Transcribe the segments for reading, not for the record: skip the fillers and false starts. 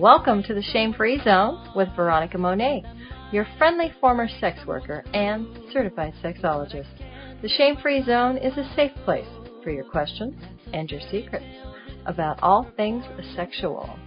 Welcome to the Shame-Free Zone with Veronica Monet, your friendly former sex worker and certified sexologist. The Shame-Free Zone is a safe place for your questions and your secrets about all things sexual.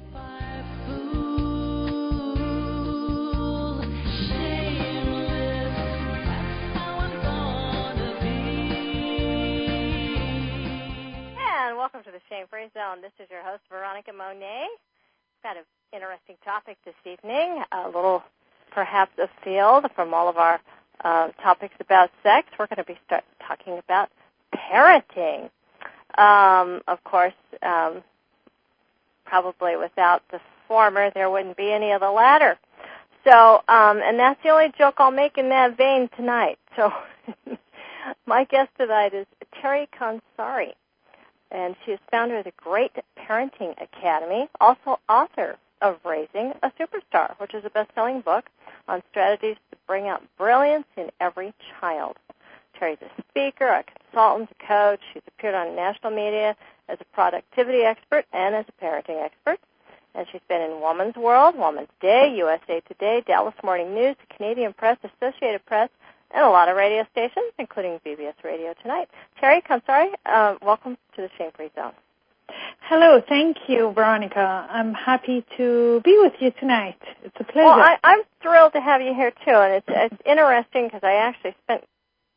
And welcome to the Shame-Free Zone. This is your host, Veronica Monet. Got an interesting topic this evening, a little perhaps afield from all of our topics about sex. We're going to be talking about parenting. Of course, probably without the former, there wouldn't be any of the latter. So, and that's the only joke I'll make in that vein tonight. So, my guest tonight is Terry Consari. And she is founder of the Great Parenting Academy, also author of Raising a Superstar, which is a best-selling book on strategies to bring out brilliance in every child. Terry's a speaker, a consultant, a coach. She's appeared on national media as a productivity expert and as a parenting expert. And she's been in Woman's World, Woman's Day, USA Today, Dallas Morning News, the Canadian Press, Associated Press, and a lot of radio stations, including BBS Radio Tonight. Terry Consari, welcome to the Shame-Free Zone. Hello, thank you, Veronica. I'm happy to be with you tonight. It's a pleasure. Well, I'm thrilled to have you here, too, and it's interesting because I actually spent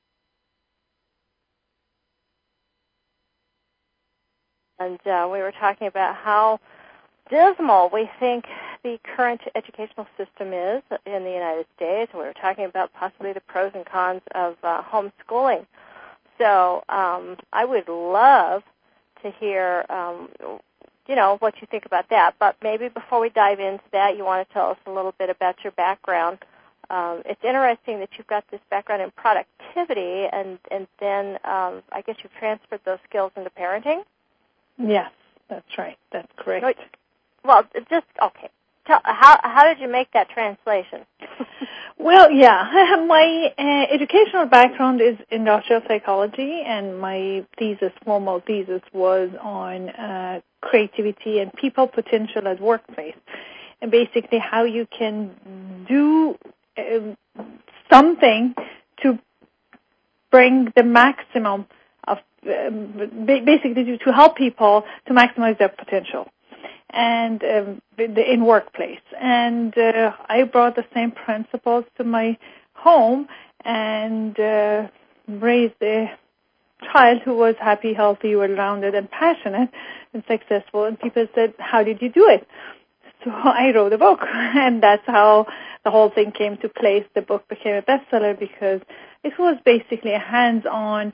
and we were talking about how dismal we think the current educational system is in the United States. We were talking about possibly the pros and cons of homeschooling. So I would love to hear, what you think about that. But maybe before we dive into that, you want to tell us a little bit about your background. It's interesting that you've got this background in productivity, and then I guess you've transferred those skills into parenting? Yes, that's right. That's correct. Well, okay. How did you make that translation? Well, yeah. My educational background is industrial psychology, and my formal thesis, was on creativity and people potential at workplace, and basically how you can do something to bring the maximum of, basically to help people to maximize their potential. And in workplace. And I brought the same principles to my home and raised a child who was happy, healthy, well-rounded, and passionate and successful. And people said, how did you do it? So I wrote a book, and that's how the whole thing came to place. The book became a bestseller because it was basically a hands-on,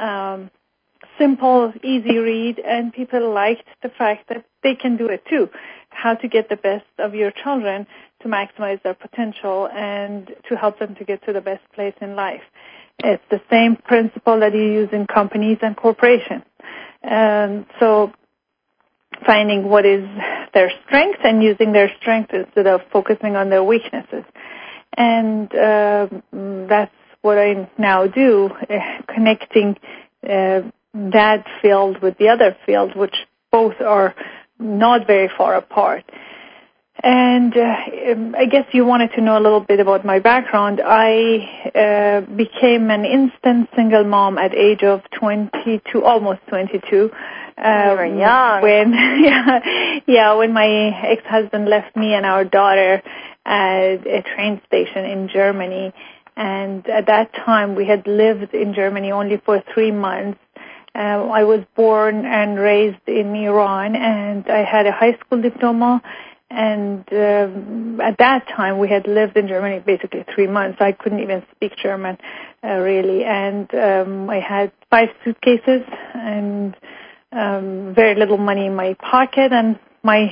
simple, easy read, and people liked the fact that they can do it too. How to get the best of your children to maximize their potential and to help them to get to the best place in life. It's the same principle that you use in companies and corporations. So finding what is their strength and using their strength instead of focusing on their weaknesses. And that's what I now do, connecting that field with the other field, which both are not very far apart. And I guess you wanted to know a little bit about my background. I became an instant single mom at age of 22, almost 22. You were young. When my ex-husband left me and our daughter at a train station in Germany. And at that time, we had lived in Germany only for 3 months. I was born and raised in Iran, and I had a high school diploma. And at that time, we had lived in Germany basically 3 months. I couldn't even speak German, really. And I had 5 suitcases and very little money in my pocket, and my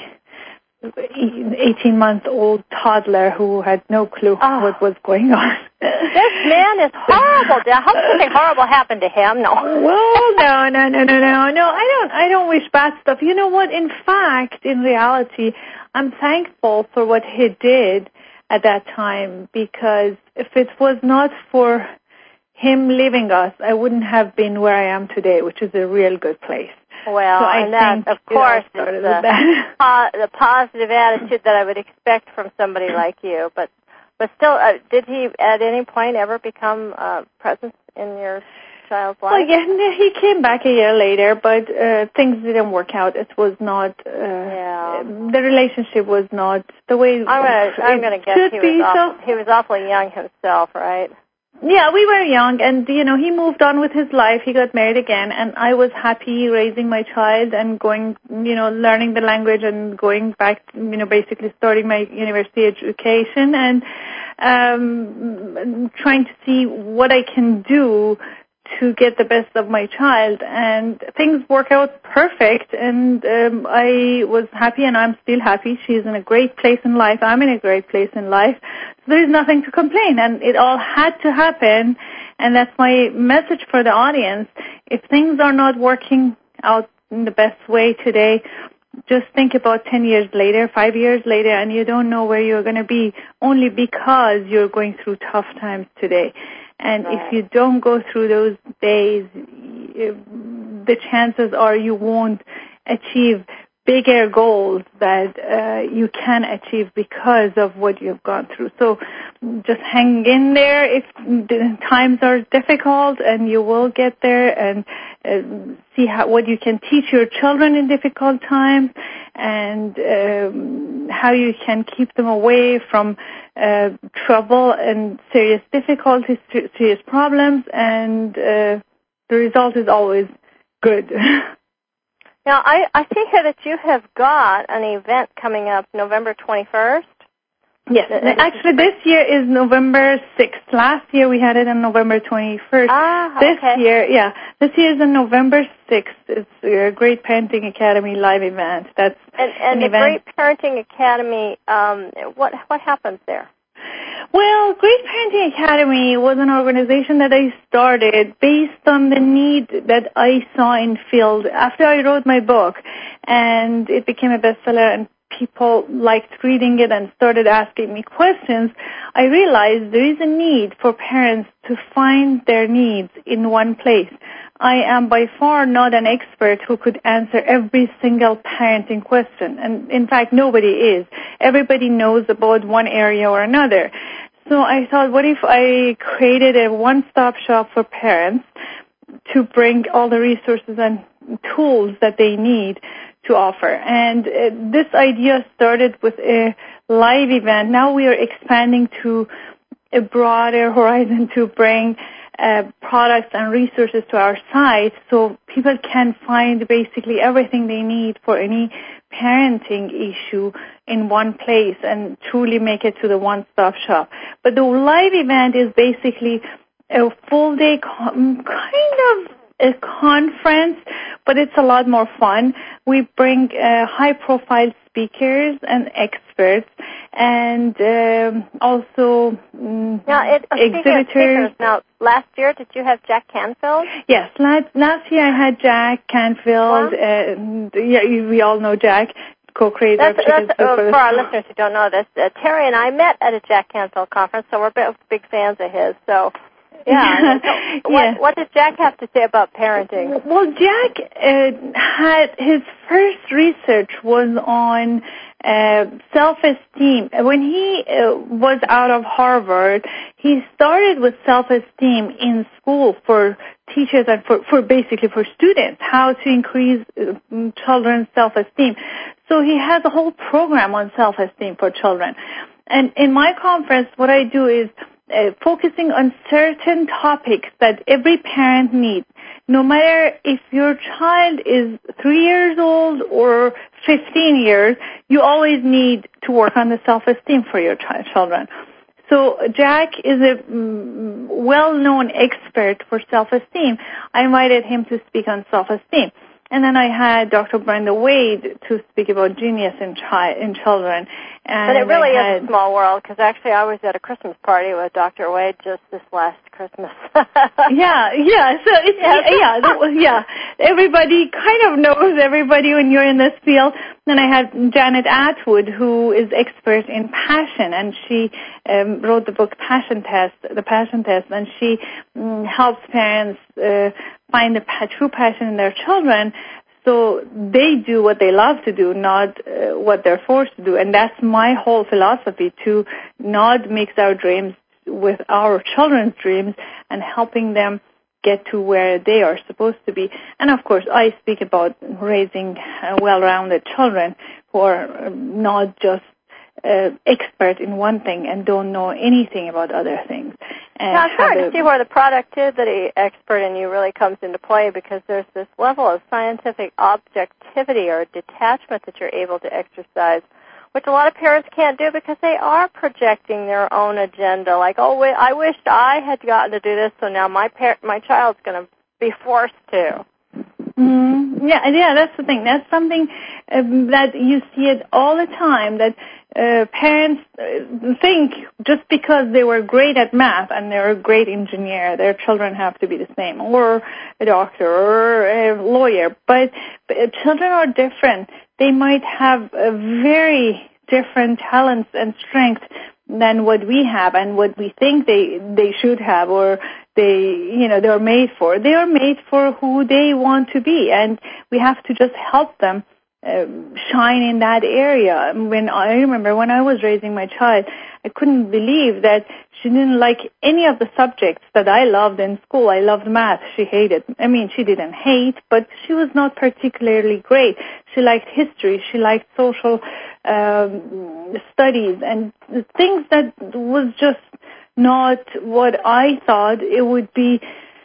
18-month-old toddler who had no clue what was going on. This man is horrible. I hope something horrible happened to him. No. Well, no. I don't wish bad stuff. You know what? In fact, in reality, I'm thankful for what he did at that time, because if it was not for him leaving us, I wouldn't have been where I am today, which is a real good place. Well, so and that, of course, is the positive attitude that I would expect from somebody like you. But still, did he at any point ever become present in your child's life? Well, yeah, he came back a year later, but things didn't work out. It was not, the relationship was not the way I'm going to guess he was awfully young himself, right? Yeah, we were young, and, he moved on with his life. He got married again, and I was happy raising my child and going, learning the language and going back, basically starting my university education and trying to see what I can do to get the best of my child, and things work out perfect, and I was happy, and I'm still happy. She's in a great place in life. I'm in a great place in life. So there's nothing to complain, and it all had to happen, and that's my message for the audience. If things are not working out in the best way today, just think about 10 years later, 5 years later, and you don't know where you're going to be only because you're going through tough times today. And if you don't go through those days, the chances are you won't achieve bigger goals that you can achieve because of what you've gone through. So just hang in there if the times are difficult, and you will get there, and see what you can teach your children in difficult times, and how you can keep them away from trouble and serious difficulties, serious problems, and the result is always good. Now, I see here that you have got an event coming up November 21st. Yes. Actually, this year is November 6th. Last year we had it on November 21st. This year is on November 6th. It's a Great Parenting Academy live event. That's and the event. Great Parenting Academy, what happens there? Well, Great Parenting Academy was an organization that I started based on the need that I saw in field after I wrote my book, and it became a bestseller, and people liked reading it and started asking me questions. I realized there is a need for parents to find their needs in one place. I am by far not an expert who could answer every single parenting question, and in fact nobody is. Everybody knows about one area or another. So I thought, what if I created a one-stop shop for parents to bring all the resources and tools that they need to offer. And this idea started with a live event. Now we are expanding to a broader horizon to bring products and resources to our site so people can find basically everything they need for any parenting issue in one place and truly make it to the one-stop shop. But the live event is basically a full-day kind of a conference, but it's a lot more fun. We bring high-profile speakers and experts, and also exhibitors. Now, last year, did you have Jack Canfield? Yes, last year I had Jack Canfield. We all know Jack, co-creator of Chicken Soup for our listeners who don't know this, Terry and I met at a Jack Canfield conference, so we're big fans of his. So. Yeah. What does Jack have to say about parenting? Well, Jack had his first research was on self-esteem. When he was out of Harvard, he started with self-esteem in school for teachers and for basically for students, how to increase children's self-esteem. So he has a whole program on self-esteem for children. And in my conference, what I do is focusing on certain topics that every parent needs. No matter if your child is 3 years old or 15 years, you always need to work on the self-esteem for your children. So Jack is a well-known expert for self-esteem. I invited him to speak on self-esteem. And then I had Dr. Brenda Wade to speak about genius in children. And but it really is a small world, because actually I was at a Christmas party with Dr. Wade just this last Christmas. Yeah. So it's everybody kind of knows everybody when you're in this field. Then I had Janet Atwood, who is expert in passion, and she wrote the book The Passion Test, and she helps parents find the true passion in their children So they do what they love to do, not what they're forced to do. And that's my whole philosophy, to not mix our dreams with our children's dreams and helping them get to where they are supposed to be. And of course, I speak about raising well-rounded children who are not just expert in one thing and don't know anything about other things. And now, it's hard to see where the productivity expert in you really comes into play, because there's this level of scientific objectivity or detachment that you're able to exercise, which a lot of parents can't do because they are projecting their own agenda. Like, oh, I wished I had gotten to do this, so now my child's going to be forced to. Yeah, that's the thing. That's something that you see it all the time, that parents think just because they were great at math and they're a great engineer, their children have to be the same, or a doctor or a lawyer. But children are different. They might have very different talents and strengths than what we have and what we think they should have, or they're made for. They are made for who they want to be, and we have to just help them shine in that area. I remember when I was raising my child, I couldn't believe that she didn't like any of the subjects that I loved in school. I loved math. She hated. I mean, she didn't hate, but she was not particularly great. She liked history. She liked social studies and things that was just not what I thought it would be,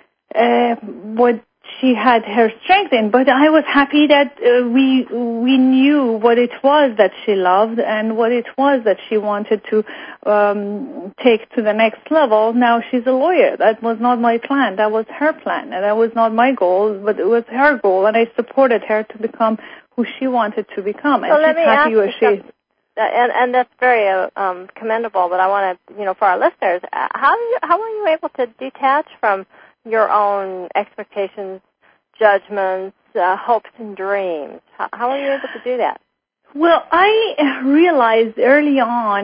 what she had her strength in. But I was happy that we knew what it was that she loved and what it was that she wanted to take to the next level. Now she's a lawyer. That was not my plan. That was her plan. And that was not my goal, but it was her goal, and I supported her to become who she wanted to become. And she's happy where she is. And that's very commendable, but I want to, for our listeners, how were you able to detach from your own expectations, judgments, hopes, and dreams? How were you able to do that? Well, I realized early on,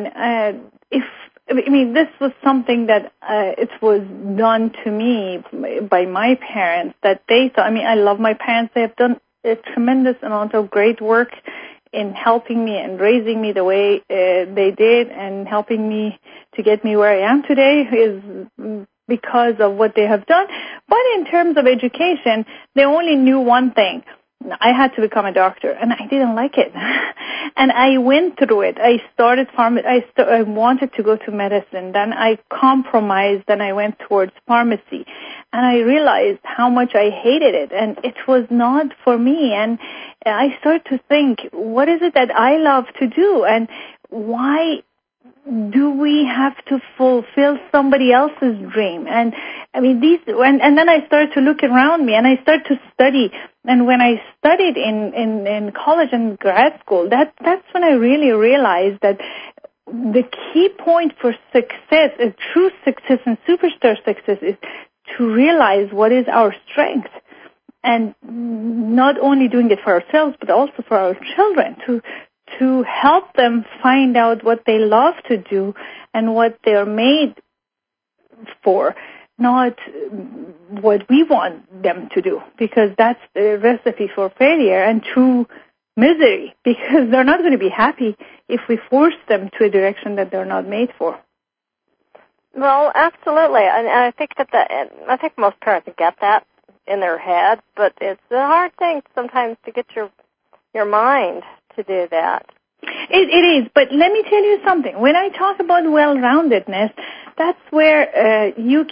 this was something that it was done to me by my parents, that they thought, I love my parents. They have done a tremendous amount of great work in helping me and raising me the way they did, and helping me to get me where I am today is because of what they have done. But in terms of education, they only knew one thing. I had to become a doctor, and I didn't like it. And I went through it. I started I wanted to go to medicine. Then I compromised, and I went towards pharmacy. And I realized how much I hated it, and it was not for me. And I started to think, what is it that I love to do, and why do we have to fulfill somebody else's dream? And and then I started to look around me, and I started to study. And when I studied in college and grad school, that's when I really realized that the key point for success, a true success and superstar success, is to realize what is our strength, and not only doing it for ourselves, but also for our children, to help them find out what they love to do and what they're made for, not what we want them to do, because that's the recipe for failure and true misery, because they're not going to be happy if we force them to a direction that they're not made for. Well, absolutely, and I think I think most parents get that in their head, but it's a hard thing sometimes to get your mind to do that. It is, but let me tell you something. When I talk about well-roundedness, that's where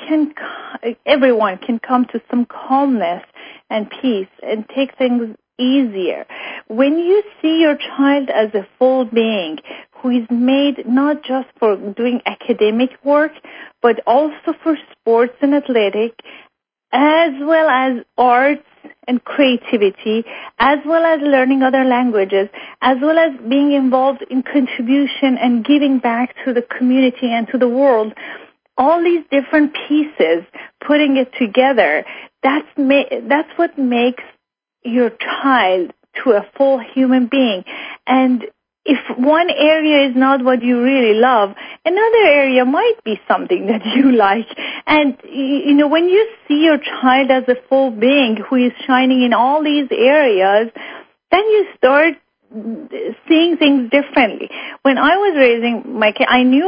everyone can come to some calmness and peace and take things easier. When you see your child as a full being who is made not just for doing academic work, but also for sports and athletic, as well as arts and creativity, as well as learning other languages, as well as being involved in contribution and giving back to the community and to the world, all these different pieces, putting it together, that's what makes your child to a full human being. And if one area is not what you really love, another area might be something that you like. And, when you see your child as a full being who is shining in all these areas, then you start seeing things differently. When I was raising my kid, I knew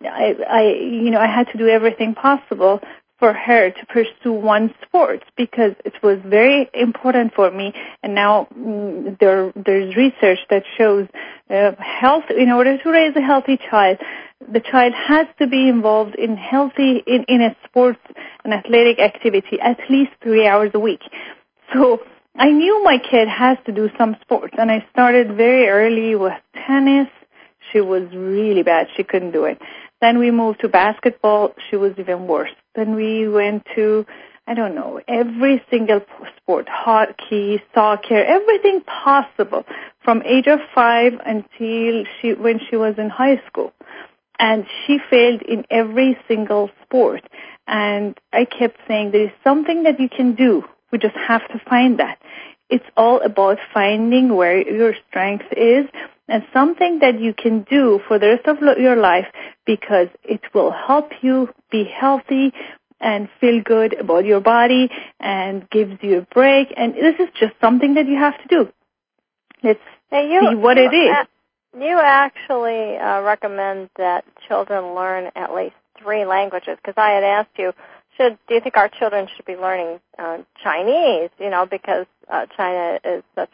I had to do everything possible for her to pursue one sport because it was very important for me. And now there's research that shows health. In order to raise a healthy child, the child has to be involved in a sports and athletic activity at least 3 hours a week. So I knew my kid has to do some sports, and I started very early with tennis. She was really bad. She couldn't do it. Then we moved to basketball. She was even worse. Then we went to, every single sport, hockey, soccer, everything possible from age of 5 until when she was in high school. And she failed in every single sport. And I kept saying, there is something that you can do. We just have to find that. It's all about finding where your strength is and something that you can do for the rest of your life because it will help you be healthy and feel good about your body and gives you a break. And this is just something that you have to do. Let's see what it is. You actually recommend that children learn at least 3 languages because I had asked you, do you think our children should be learning Chinese, because China is such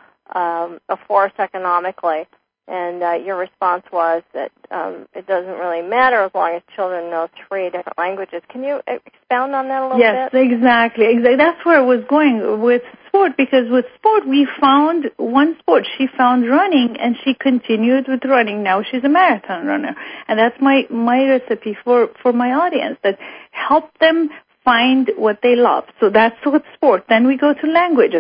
a force economically? And your response was that it doesn't really matter as long as children know 3 different languages. Can you expound on that a little bit? Yes, exactly. That's where I was going with sport, because with sport we found one sport. She found running, and she continued with running. Now she's a marathon runner. And that's my recipe for my audience, that help them find what they love. So that's with sport. Then we go to languages.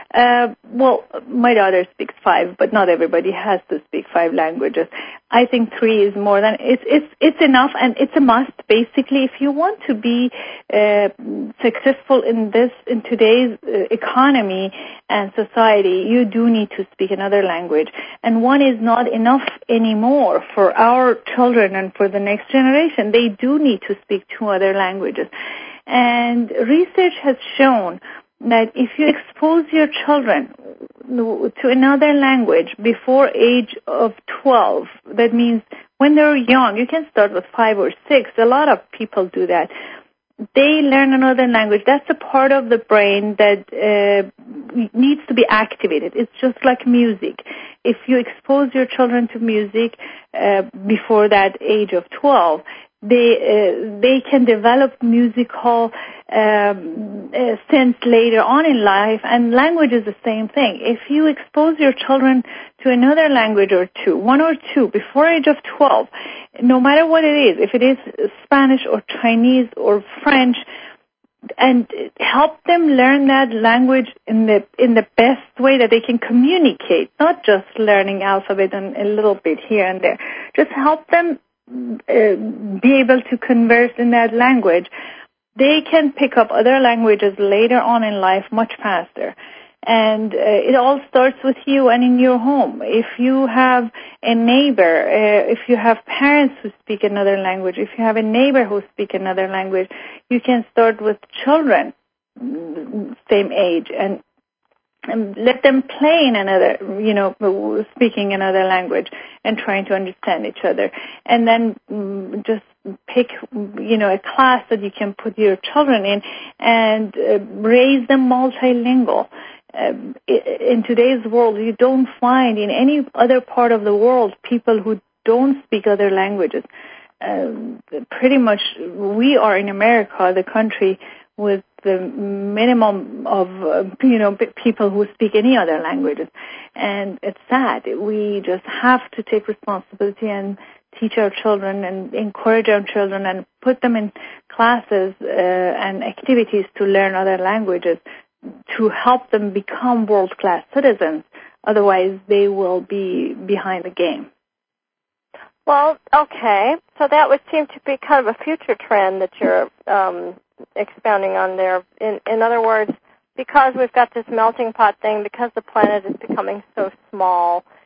My daughter speaks 5, but not everybody has to speak 5 languages. I think 3 is more than it's enough, and it's a must. Basically, if you want to be successful in today's economy and society, you do need to speak another language. And one is not enough anymore for our children and for the next generation. They do need to speak 2 other languages. And research has shown that if you expose your children to another language before age of 12, that means when they're young, you can start with 5 or 6. A lot of people do that. They learn another language. That's a part of the brain that needs to be activated. It's just like music. If you expose your children to music before that age of 12, they can develop musical sense later on in life, and language is the same thing. If you expose your children to another language or 1 or 2 before age of 12, no matter what it is, if it is Spanish or Chinese or French, and help them learn that language in the best way that they can communicate, not just learning alphabet and a little bit here and there. Just help them be able to converse in that language. They can pick up other languages later on in life much faster. And it all starts with you and in your home. If you have a neighbor, if you have parents who speak another language, if you have a neighbor who speaks another language, you can start with children same age and let them play in another, speaking another language and trying to understand each other. And then just pick, a class that you can put your children in and raise them multilingual. In today's world, you don't find in any other part of the world people who don't speak other languages. Pretty much we are in America, the country with the minimum of, people who speak any other languages. And it's sad. We just have to take responsibility and teach our children and encourage our children and put them in classes and activities to learn other languages to help them become world-class citizens. Otherwise, they will be behind the game. Well, okay. So that would seem to be kind of a future trend that you're expounding on there. In other words, because we've got this melting pot thing, because the planet is becoming so small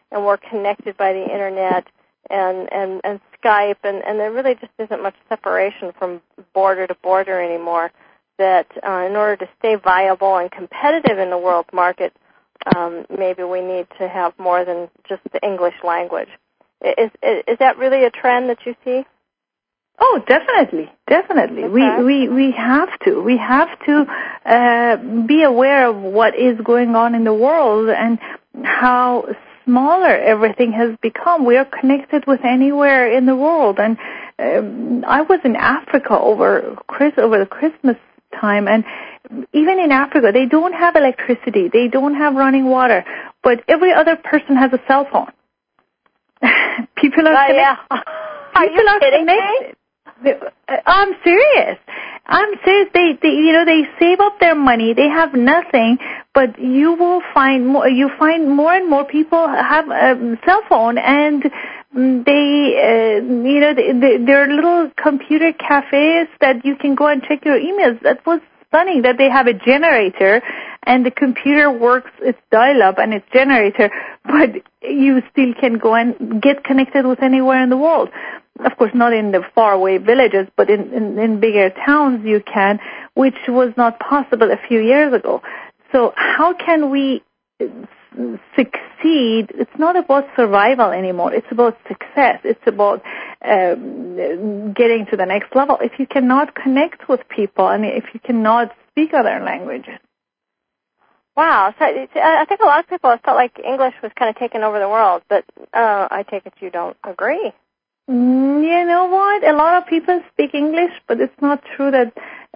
and we're connected by the internet and Skype, and there really just isn't much separation from border to border anymore, that in order to stay viable and competitive in the world market, maybe we need to have more than just the English language. Is that really a trend that you see? Oh, definitely. Okay. We have to be aware of what is going on in the world and how smaller everything has become. We are connected with anywhere in the world. And I was in Africa over the Christmas time, and even in Africa, they don't have electricity, they don't have running water, but every other person has a cell phone. People are connected. Yeah. Are you kidding me? I'm serious. They save up their money. They have nothing, but you will find more. You find more and more people have a cell phone, and there are little computer cafes that you can go and check your emails. That was stunning that they have a generator, and the computer works its dial-up and its generator, but you still can go and get connected with anywhere in the world. Of course, not in the faraway villages, but in bigger towns you can, which was not possible a few years ago. So how can we succeed? It's not about survival anymore. It's about success. It's about getting to the next level. If you cannot connect with people and if you cannot speak other languages. Wow. So I think a lot of people have felt like English was kind of taking over the world, but I take it you don't agree. You know what? A lot of people speak English, but it's not true that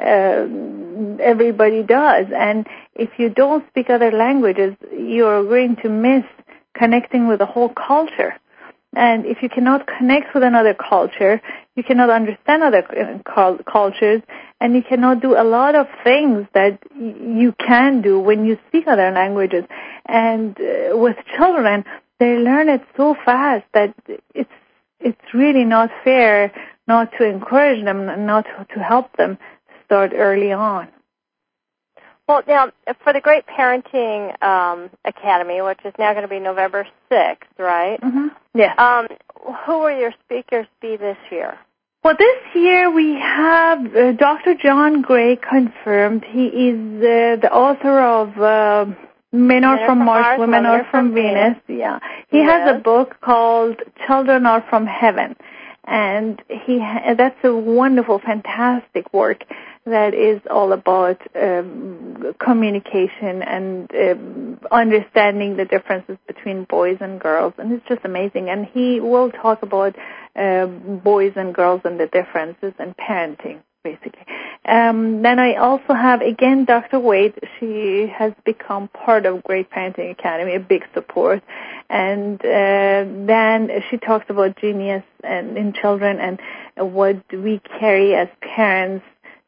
everybody does. And if you don't speak other languages, you're going to miss connecting with the whole culture. And if you cannot connect with another culture, you cannot understand other cultures, and you cannot do a lot of things that you can do when you speak other languages. And with children, they learn it so fast that it's really not fair not to encourage them and not to help them start early on. Well, now, for the Great Parenting Academy, which is now going to be November 6th, right? Mm-hmm. Yes. Who will your speakers be this year? Well, this year we have Dr. John Gray confirmed. He is the author of Men Are From Mars, Women Are From Venus. Yeah. He has a book called Children Are From Heaven. And that's a wonderful, fantastic work that is all about communication and understanding the differences between boys and girls. And it's just amazing. And he will talk about boys and girls and the differences and parenting, basically. Then I also have, again, Dr. Wade. She has become part of Great Parenting Academy, a big support. And then she talks about genius and in children and what we carry as parents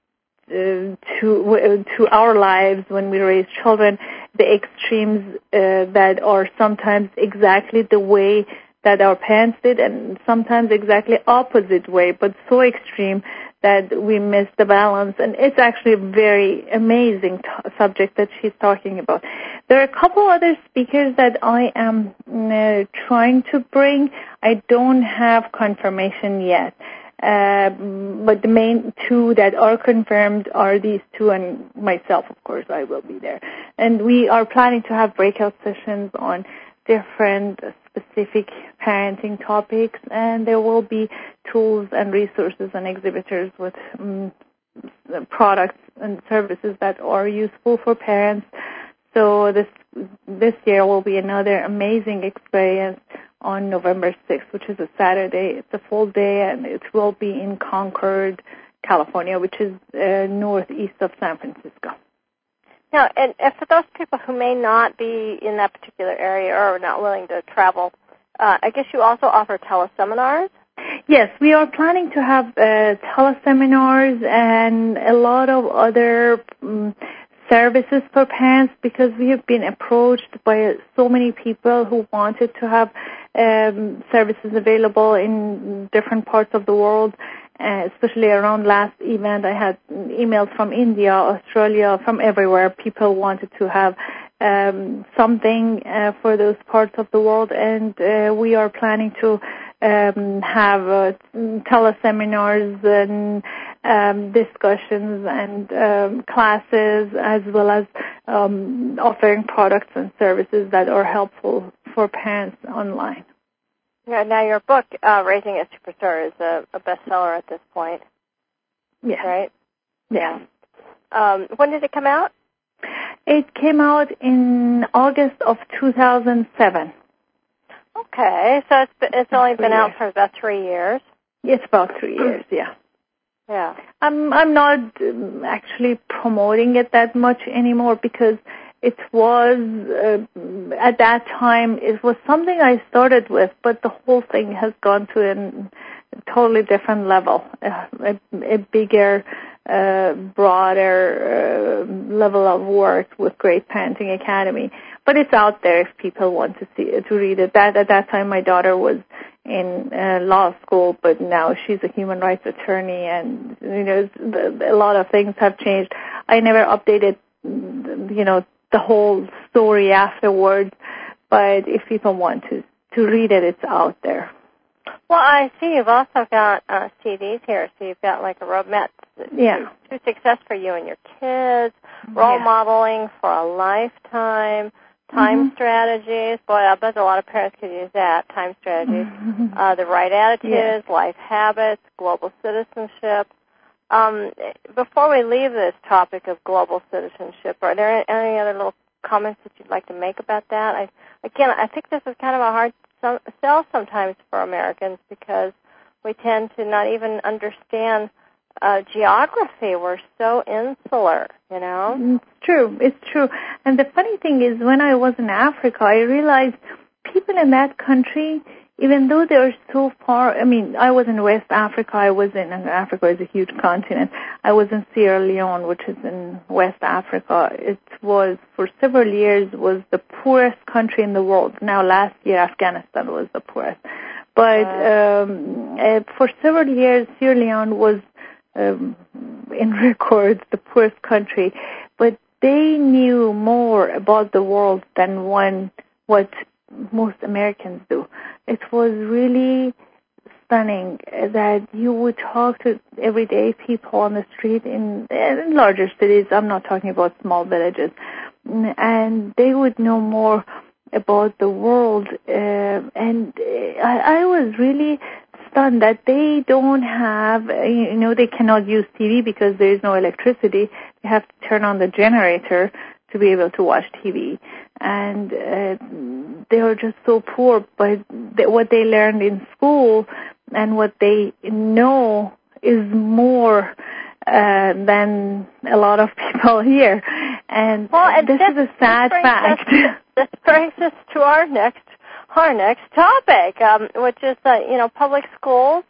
to our lives when we raise children, the extremes that are sometimes exactly the way that our parents did and sometimes exactly opposite way, but so extreme that we miss the balance. And it's actually a very amazing subject that she's talking about. There are a couple other speakers that I am trying to bring. I don't have confirmation yet. But the main two that are confirmed are these two and myself, of course, I will be there. And we are planning to have breakout sessions on different specific parenting topics, and there will be tools and resources and exhibitors with products and services that are useful for parents. So this year will be another amazing experience on November 6th, which is a Saturday. It's a full day, and it will be in Concord, California, which is northeast of San Francisco. Now, and for those people who may not be in that particular area or are not willing to travel, I guess you also offer teleseminars? Yes, we are planning to have teleseminars and a lot of other services for parents because we have been approached by so many people who wanted to have services available in different parts of the world, especially around last event. I had emails from India, Australia, from everywhere. People wanted to have something for those parts of the world, and we are planning to have teleseminars and discussions and classes, as well as offering products and services that are helpful for parents online. Yeah, now your book, Raising a Superstar, is a bestseller at this point. Yeah. Right? Yeah. When did it come out? It came out in August of 2007. Okay, so it's only been out for about 3 years. It's about 3 years, yeah. Yeah. I'm not actually promoting it that much anymore because it was, at that time, it was something I started with, but the whole thing has gone to a totally different level, a bigger, broader level of work with Great Parenting Academy. But it's out there if people want to read it. At that time, my daughter was in law school, but now she's a human rights attorney, and a lot of things have changed. I never updated, the whole story afterwards, but if people want to read it, it's out there. Well, I see you've also got CDs here, so you've got like a roadmap to success for you and your kids, role modeling for a lifetime, time strategies. Boy, I bet a lot of parents could use that, time strategies, the right attitudes, life habits, global citizenship. Before we leave this topic of global citizenship, are there any other little comments that you'd like to make about that? I think this is kind of a hard sell sometimes for Americans because we tend to not even understand geography. We're so insular, It's true. And the funny thing is, when I was in Africa, I realized people in that country, even though they're so far, I was in West Africa, and Africa is a huge continent. I was in Sierra Leone, which is in West Africa. It was, for several years, was the poorest country in the world. Now, last year, Afghanistan was the poorest. But for several years, Sierra Leone was, in records, the poorest country. But they knew more about the world than what most Americans do. It was really stunning that you would talk to everyday people on the street in larger cities. I'm not talking about small villages. And they would know more about the world. And I was really stunned that they don't have, they cannot use TV because there is no electricity. They have to turn on the generator to be able to watch TV. And they are just so poor, but what they learned in school and what they know is more than a lot of people here. And this is a sad fact. This brings us to our next topic, which is public schools.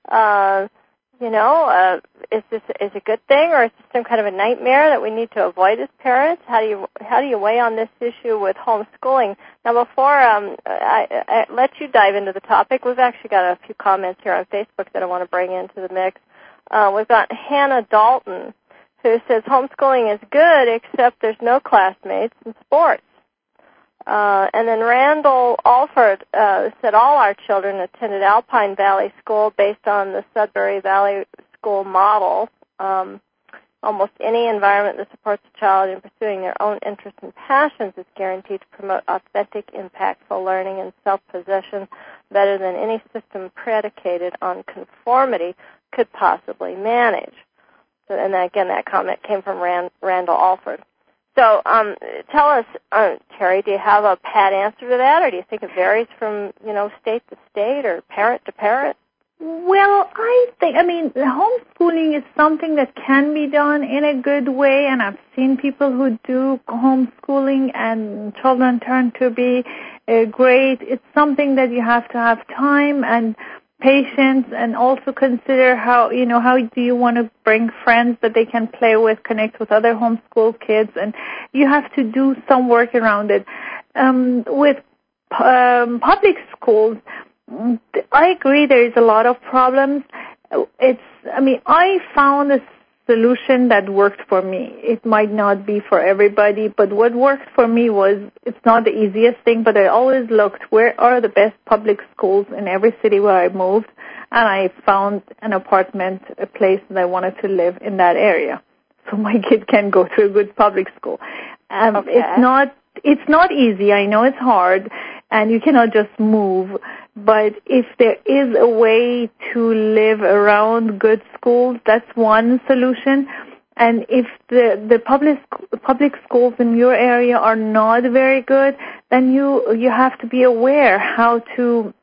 Is this a good thing, or is this some kind of a nightmare that we need to avoid as parents? How do you weigh on this issue with homeschooling? Now, before I let you dive into the topic, we've actually got a few comments here on Facebook that I want to bring into the mix. We've got Hannah Dalton, who says homeschooling is good, except there's no classmates in sports. And then Randall Alford said all our children attended Alpine Valley School based on the Sudbury Valley School model. Almost any environment that supports a child in pursuing their own interests and passions is guaranteed to promote authentic, impactful learning and self-possession better than any system predicated on conformity could possibly manage. So, and again, that comment came from Randall Alford. So tell us, Terry, do you have a pat answer to that, or do you think it varies from, state to state or parent to parent? Well, I think, homeschooling is something that can be done in a good way, and I've seen people who do homeschooling and children turn to be great. It's something that you have to have time and patience, and also consider how do you want to bring friends that they can play with, connect with other homeschool kids, and you have to do some work around it. With public schools, I agree there is a lot of problems. I found solution that worked for me. It might not be for everybody, but what worked for me was, it's not the easiest thing, but I always looked where are the best public schools in every city where I moved, and I found an apartment, a place that I wanted to live in that area. So my kid can go to a good public school. Okay. It's not easy. I know it's hard, and you cannot just move. But if there is a way to live around good schools, that's one solution. And if the public schools in your area are not very good, then you have to be aware how to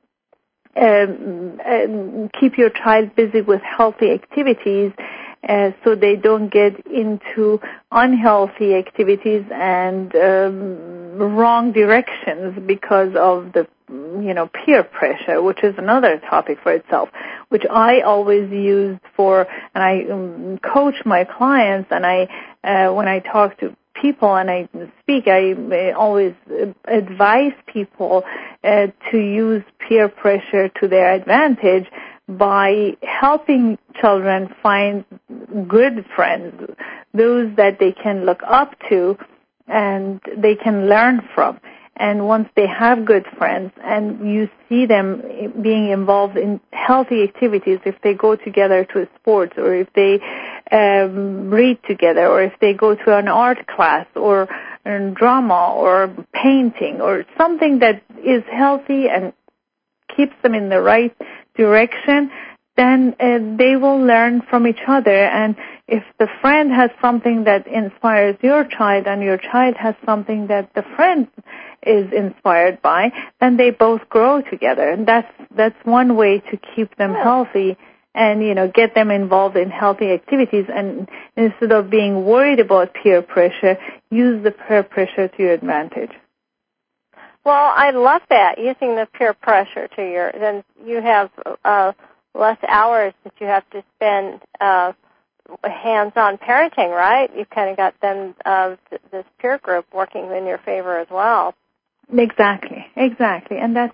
keep your child busy with healthy activities, so they don't get into unhealthy activities and wrong directions because of the peer pressure, which is another topic for itself, which I always use and I coach my clients, and when I talk to people and I speak, I always advise people to use peer pressure to their advantage by helping children find good friends, those that they can look up to and they can learn from. And once they have good friends and you see them being involved in healthy activities, if they go together to sports, or if they read together, or if they go to an art class or drama or painting or something that is healthy and keeps them in the right direction, then they will learn from each other. And if the friend has something that inspires your child and your child has something that the friend is inspired by, then they both grow together. And that's one way to keep them healthy and, get them involved in healthy activities. And instead of being worried about peer pressure, use the peer pressure to your advantage. Well, I love that, using the peer pressure then you have less hours that you have to spend hands-on parenting, right? You've kind of got them, this peer group working in your favor as well. Exactly. And that's,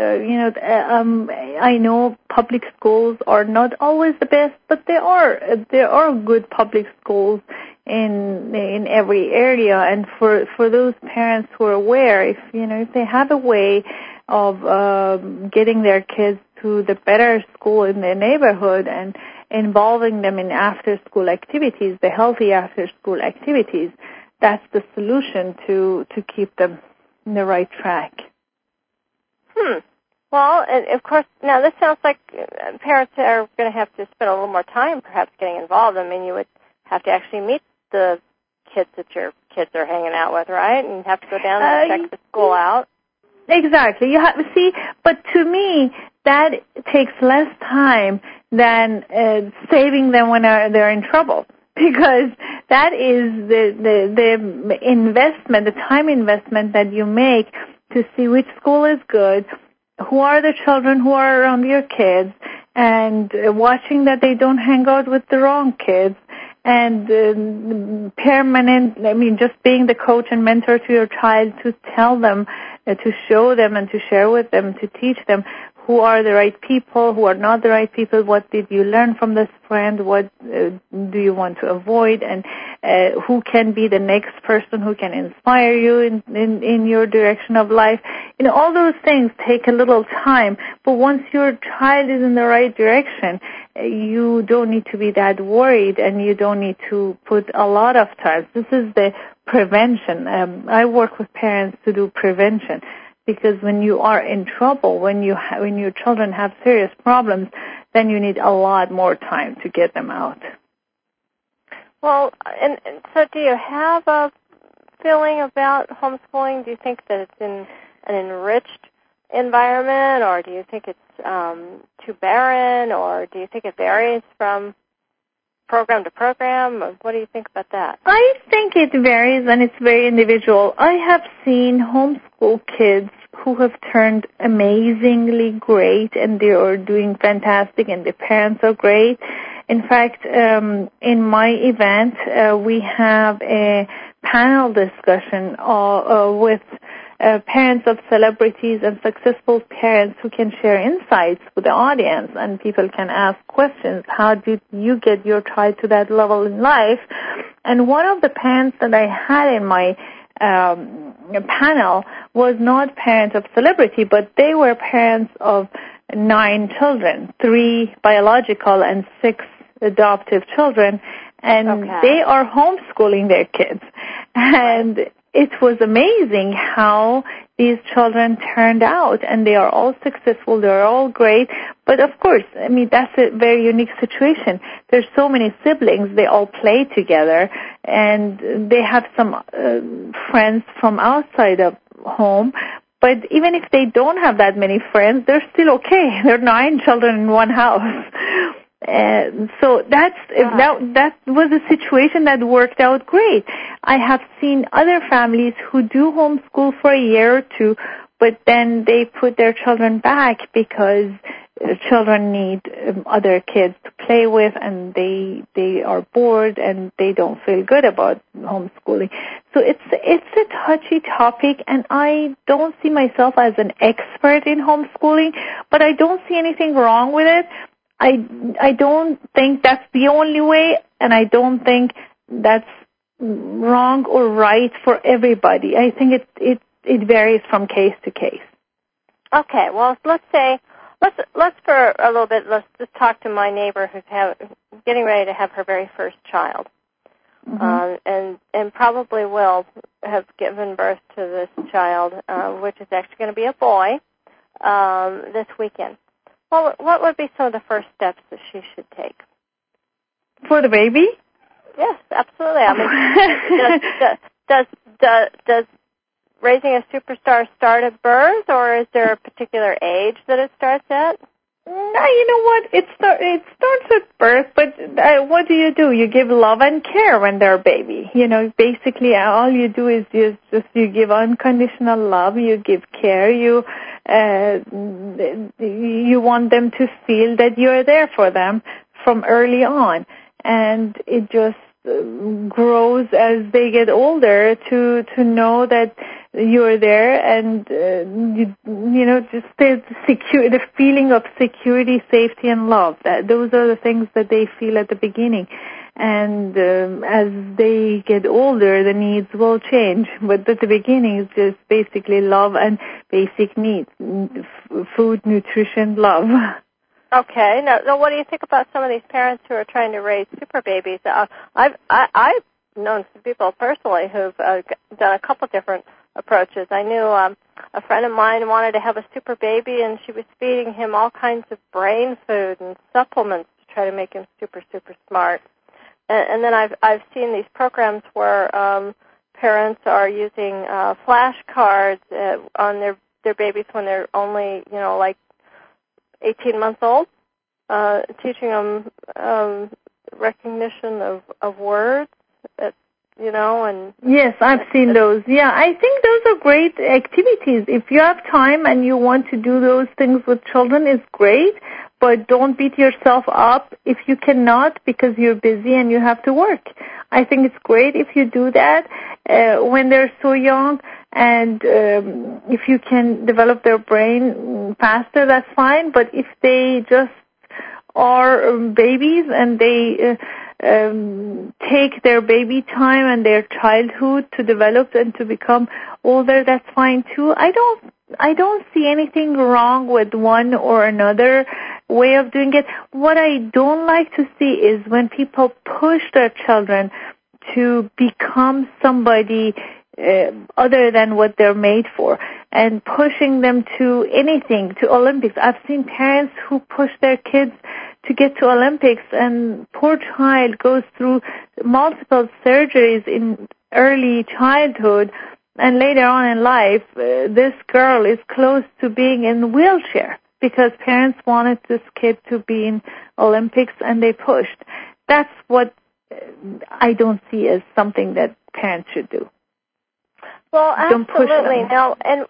I know public schools are not always the best, but there are good public schools in every area. And for those parents who are aware, if they have a way of getting their kids to the better school in their neighborhood and involving them in after-school activities, the healthy after-school activities, that's the solution to keep them in the right track. Well, and of course, now this sounds like parents are going to have to spend a little more time perhaps getting involved. I mean, you would have to actually meet the kids that your kids are hanging out with, right? And have to go down and check the school out. Exactly. But to me, that takes less time than saving them when they're in trouble. Because that is the investment, the time investment that you make to see which school is good, who are the children who are around your kids, and watching that they don't hang out with the wrong kids, and just being the coach and mentor to your child to tell them, to show them and to share with them, to teach them who are the right people, who are not the right people, what did you learn from this friend, what do you want to avoid, and who can be the next person who can inspire you in your direction of life. All those things take a little time, but once your child is in the right direction, you don't need to be that worried, and you don't need to put a lot of time. This is the prevention. I work with parents to do prevention. Because when you are in trouble, when your children have serious problems, then you need a lot more time to get them out. Well, and so do you have a feeling about homeschooling? Do you think that it's in an enriched environment, or do you think it's too barren, or do you think it varies from program to program? What do you think about that? I think it varies, and it's very individual. I have seen homeschool kids who have turned amazingly great, and they are doing fantastic, and the parents are great. In fact, in my event, we have a panel discussion with parents of celebrities and successful parents who can share insights with the audience, and people can ask questions. How did you get your child to that level in life? And one of the parents that I had in my panel was not parents of celebrity, but they were parents of 9 children, 3 biological and 6 adoptive children, and they are homeschooling their kids. And it was amazing how these children turned out, and they are all successful, they're all great. But of course, I mean, that's a very unique situation. There's so many siblings, they all play together, and they have some friends from outside of home. But even if they don't have that many friends, they're still okay. There are 9 children in one house. So that was a situation that worked out great. I have seen other families who do homeschool for a year or 2, but then they put their children back because children need other kids to play with, and they are bored and they don't feel good about homeschooling. So it's a touchy topic, and I don't see myself as an expert in homeschooling, but I don't see anything wrong with it. I don't think that's the only way, and I don't think that's wrong or right for everybody. I think it varies from case to case. Okay, well, let's for a little bit, let's just talk to my neighbor who's getting ready to have her very first child, and probably will have given birth to this child, which is actually going to be a boy, this weekend. Well, what would be some of the first steps that she should take? For the baby? Yes, absolutely. I mean, does raising a superstar start at birth, or is there a particular age that it starts at? No, you know what? It starts at birth, but what do? You give love and care when they're a baby. You know, basically all you do is you give unconditional love, you give care, you want them to feel that you're there for them from early on, and it just grows as they get older to know that you're there, and just the feeling of security, safety, and love. Those are the things that they feel at the beginning, and as they get older, the needs will change. But at the beginning, it's just basically love and basic needs: food, nutrition, love. Okay. Now, what do you think about some of these parents who are trying to raise super babies? I've known some people personally who've done a couple different approaches. I knew a friend of mine wanted to have a super baby, and she was feeding him all kinds of brain food and supplements to try to make him super, super smart. And then I've seen these programs where parents are using flashcards on their babies when they're only, like 18 months old, teaching them recognition of words, and... Yes, I've seen those. Yeah, I think those are great activities. If you have time and you want to do those things with children, it's great, but don't beat yourself up if you cannot because you're busy and you have to work. I think it's great if you do that when they're so young, and if you can develop their brain faster, that's fine. But if they just are babies and they take their baby time and their childhood to develop and to become older, that's fine too. I don't see anything wrong with one or another way of doing it. What I don't like to see is when people push their children to become somebody other than what they're made for, and pushing them to anything, to Olympics. I've seen parents who push their kids to get to Olympics, and poor child goes through multiple surgeries in early childhood, and later on in life, this girl is close to being in a wheelchair because parents wanted this kid to be in Olympics and they pushed. That's what I don't see as something that parents should do. Well, absolutely. Now, and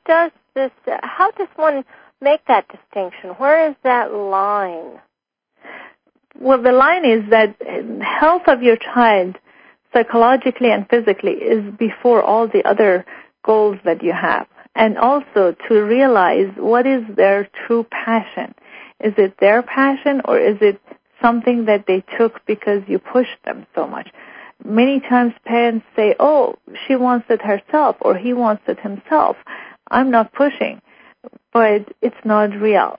how does one make that distinction? Where is that line? Well, the line is that health of your child, psychologically and physically, is before all the other goals that you have, and also to realize what is their true passion. Is it their passion, or is it something that they took because you pushed them so much? Many times parents say, oh, she wants it herself, or he wants it himself. I'm not pushing. But it's not real.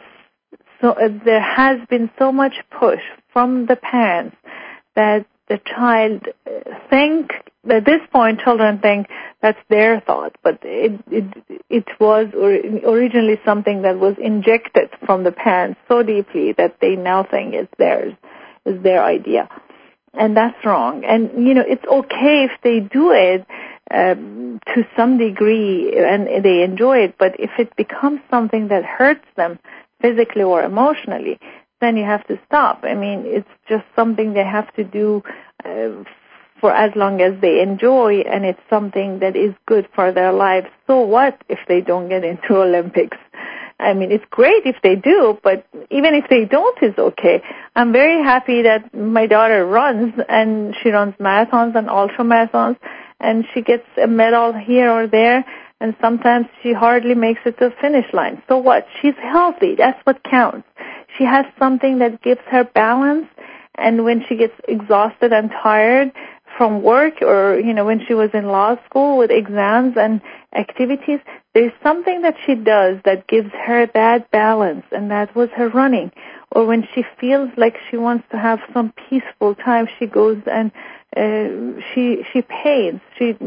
There has been so much push from the parents that the child at this point, children think that's their thought, but it was originally something that was injected from the parents so deeply that they now think it's theirs, is their idea. And that's wrong. And, it's okay if they do it to some degree and they enjoy it, but if it becomes something that hurts them physically or emotionally, then you have to stop. I mean, it's just something they have to do for as long as they enjoy, and it's something that is good for their lives. So what if they don't get into Olympics? I mean, it's great if they do, but even if they don't, it's okay. I'm very happy that my daughter runs, and she runs marathons and ultramarathons, and she gets a medal here or there, and sometimes she hardly makes it to the finish line. So what? She's healthy. That's what counts. She has something that gives her balance, and when she gets exhausted and tired from work, or, when she was in law school with exams and activities, there's something that she does that gives her that balance, and that was her running. Or when she feels like she wants to have some peaceful time, she goes and she paints.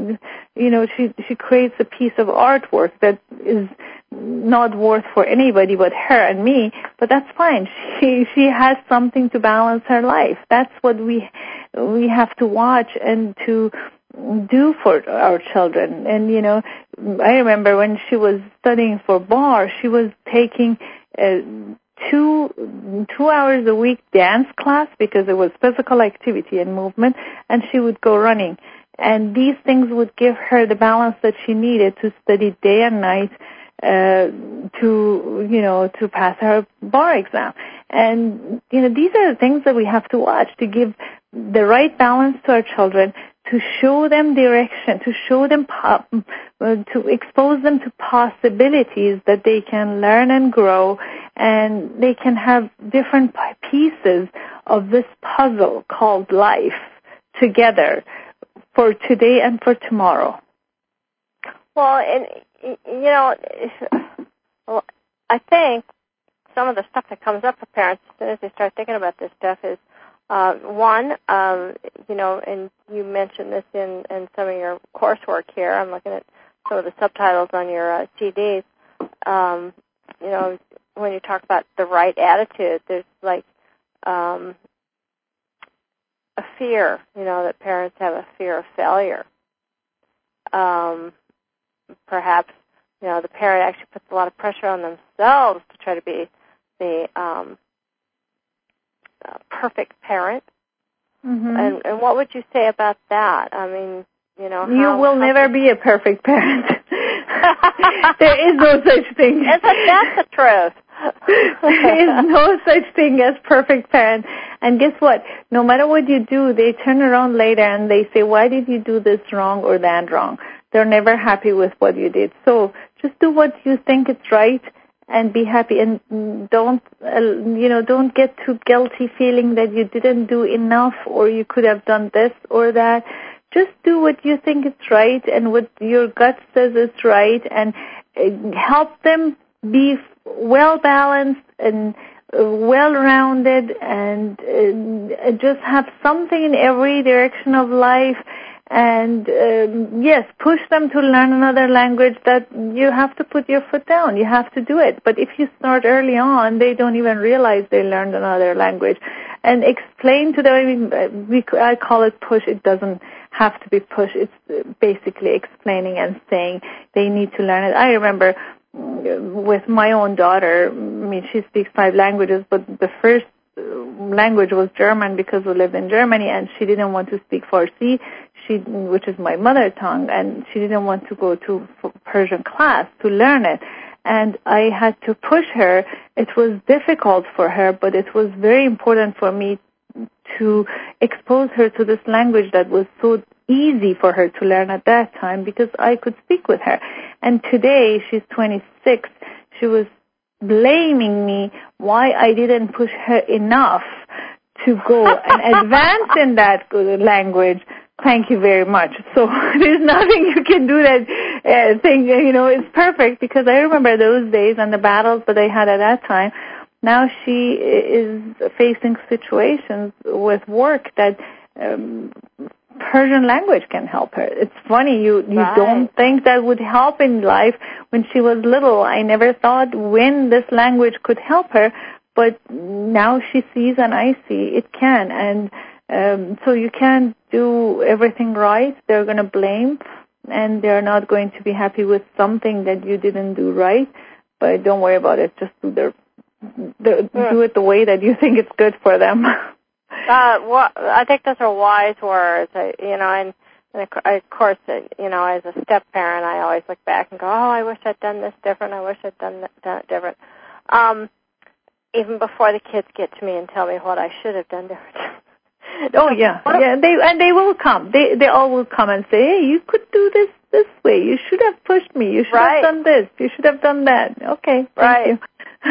She creates a piece of artwork that is not worth for anybody but her and me, but that's fine. She has something to balance her life. That's what we have to watch and to do for our children. And I remember when she was studying for bar, she was taking 2 hours a week dance class because it was physical activity and movement, and she would go running. And these things would give her the balance that she needed to study day and night to pass her bar exam. And these are the things that we have to watch to give the right balance to our children, to show them direction, to show them to expose them to possibilities that they can learn and grow, and they can have different pieces of this puzzle called life together for today and for tomorrow. Well, and I think some of the stuff that comes up for parents as soon as they start thinking about this stuff is one, and you mentioned this in some of your coursework here. I'm looking at some of the subtitles on your CDs. When you talk about the right attitude, there's like a fear, that parents have a fear of failure. Perhaps, the parent actually puts a lot of pressure on themselves to try to be the perfect parent. Mm-hmm. And what would you say about that? I mean, you will never be a perfect parent. There is no such thing. That's the truth. There is no such thing as perfect parent. And guess what? No matter what you do, they turn around later and they say, why did you do this wrong or that wrong? They're never happy with what you did. So just do what you think is right and be happy, and don't get too guilty feeling that you didn't do enough or you could have done this or that. Just do what you think is right and what your gut says is right, and help them be well-balanced and well-rounded, and just have something in every direction of life. And yes, push them to learn another language. That you have to put your foot down. You have to do it. But if you start early on, they don't even realize they learned another language. And explain to them. I call it push. It doesn't have to be push. It's basically explaining and saying they need to learn it. I remember with my own daughter. I mean, she speaks 5 languages, but the first language was German because we lived in Germany, and she didn't want to speak Farsi, which is my mother tongue, and she didn't want to go to Persian class to learn it. And I had to push her. It was difficult for her, but it was very important for me to expose her to this language that was so easy for her to learn at that time because I could speak with her. And today, she's 26, she was blaming me why I didn't push her enough to go and advance in that language. Thank you very much. So there's nothing you can do that thing, is perfect, because I remember those days and the battles that I had at that time. Now she is facing situations with work that Persian language can help her. It's funny, you right. Don't think that would help in life. When she was little, I never thought when this language could help her, but now she sees and I see it can. And so you can't do everything right. They're going to blame, and they're not going to be happy with something that you didn't do right. But don't worry about it. Just do it the way that you think it's good for them. Well, I think those are wise words, and of course, as a step-parent, I always look back and go, oh, I wish I'd done this different, I wish I'd done it different. Even before the kids get to me and tell me what I should have done different. Oh, yeah, they will come. They all will come and say, hey, you could do this way. You should have pushed me. You should have done this. You should have done that. Okay, thank you.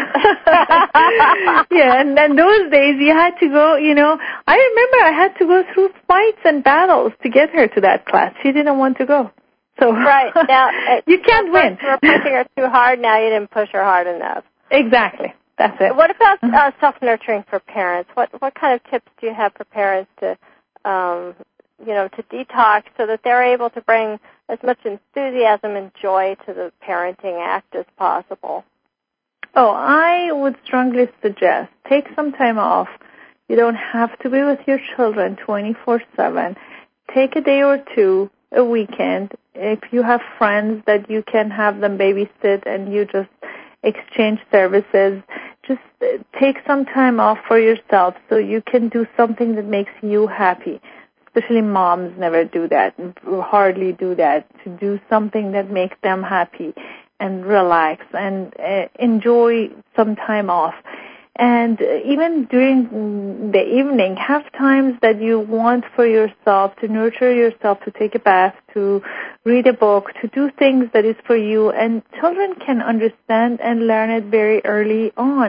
Yeah, and then those days you had to go, I remember I had to go through fights and battles to get her to that class. She didn't want to go. So right. Now, you can't win. You were pushing her too hard. Now you didn't push her hard enough. Exactly. That's it. What about self-nurturing for parents? What kind of tips do you have for parents to, to detox so that they're able to bring as much enthusiasm and joy to the parenting act as possible? Oh, I would strongly suggest take some time off. You don't have to be with your children 24/7. Take a day or two, a weekend. If you have friends that you can have them babysit and you just exchange services, just take some time off for yourself so you can do something that makes you happy. Especially moms never do that, hardly do that, to do something that makes them happy and relax and enjoy some time off. And even during the evening, have times that you want for yourself, to nurture yourself, to take a bath, to read a book, to do things that is for you. And children can understand and learn it very early on.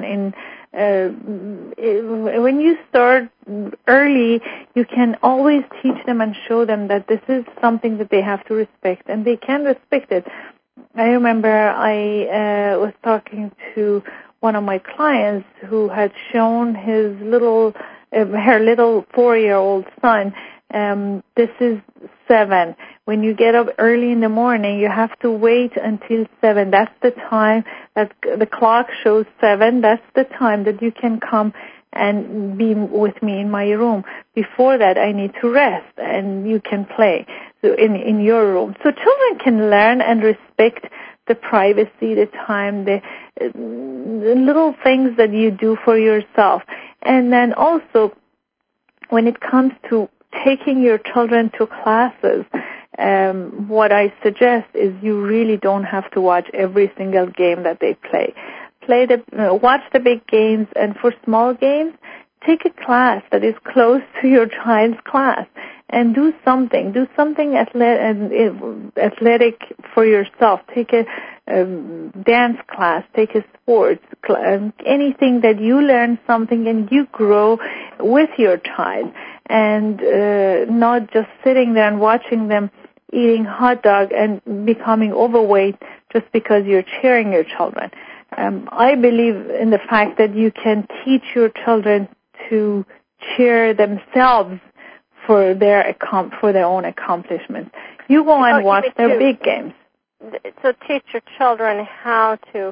When you start early, you can always teach them and show them that this is something that they have to respect, and they can respect it. I remember I was talking to one of my clients who had shown her little 4-year-old son, this is 7. When you get up early in the morning, you have to wait until 7. That's the time that the clock shows 7. That's the time that you can come and be with me in my room. Before that, I need to rest, and you can play in your room. So children can learn and respect the privacy, the time, the little things that you do for yourself. And then also, when it comes to taking your children to classes, what I suggest is you really don't have to watch every single game that they play. Watch the big games, and for small games, take a class that is close to your child's class and do something athletic for yourself. Take a dance class, take a sports class, anything that you learn something and you grow with your child, and not just sitting there and watching them eating hot dog and becoming overweight just because you're cheering your children. I believe in the fact that you can teach your children to cheer themselves for their own accomplishments. You go and watch their big games. So teach your children how to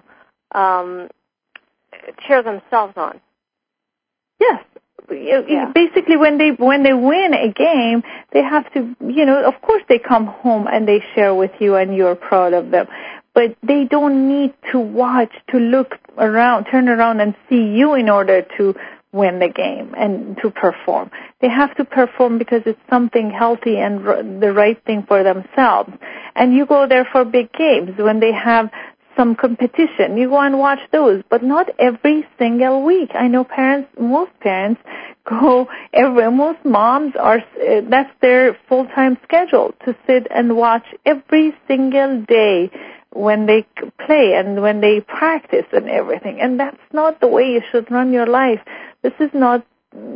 cheer themselves on. Yes. Yeah. Basically, when they win a game, they have to, of course they come home and they share with you and you're proud of them. But they don't need to watch, to look around, turn around and see you in order to win the game and to perform. They have to perform because it's something healthy and the right thing for themselves. And you go there for big games. When they have some competition. You go and watch those, but not every single week. I know most parents go most moms are, that's their full-time schedule, to sit and watch every single day when they play and when they practice and everything. And that's not the way you should run your life. This is not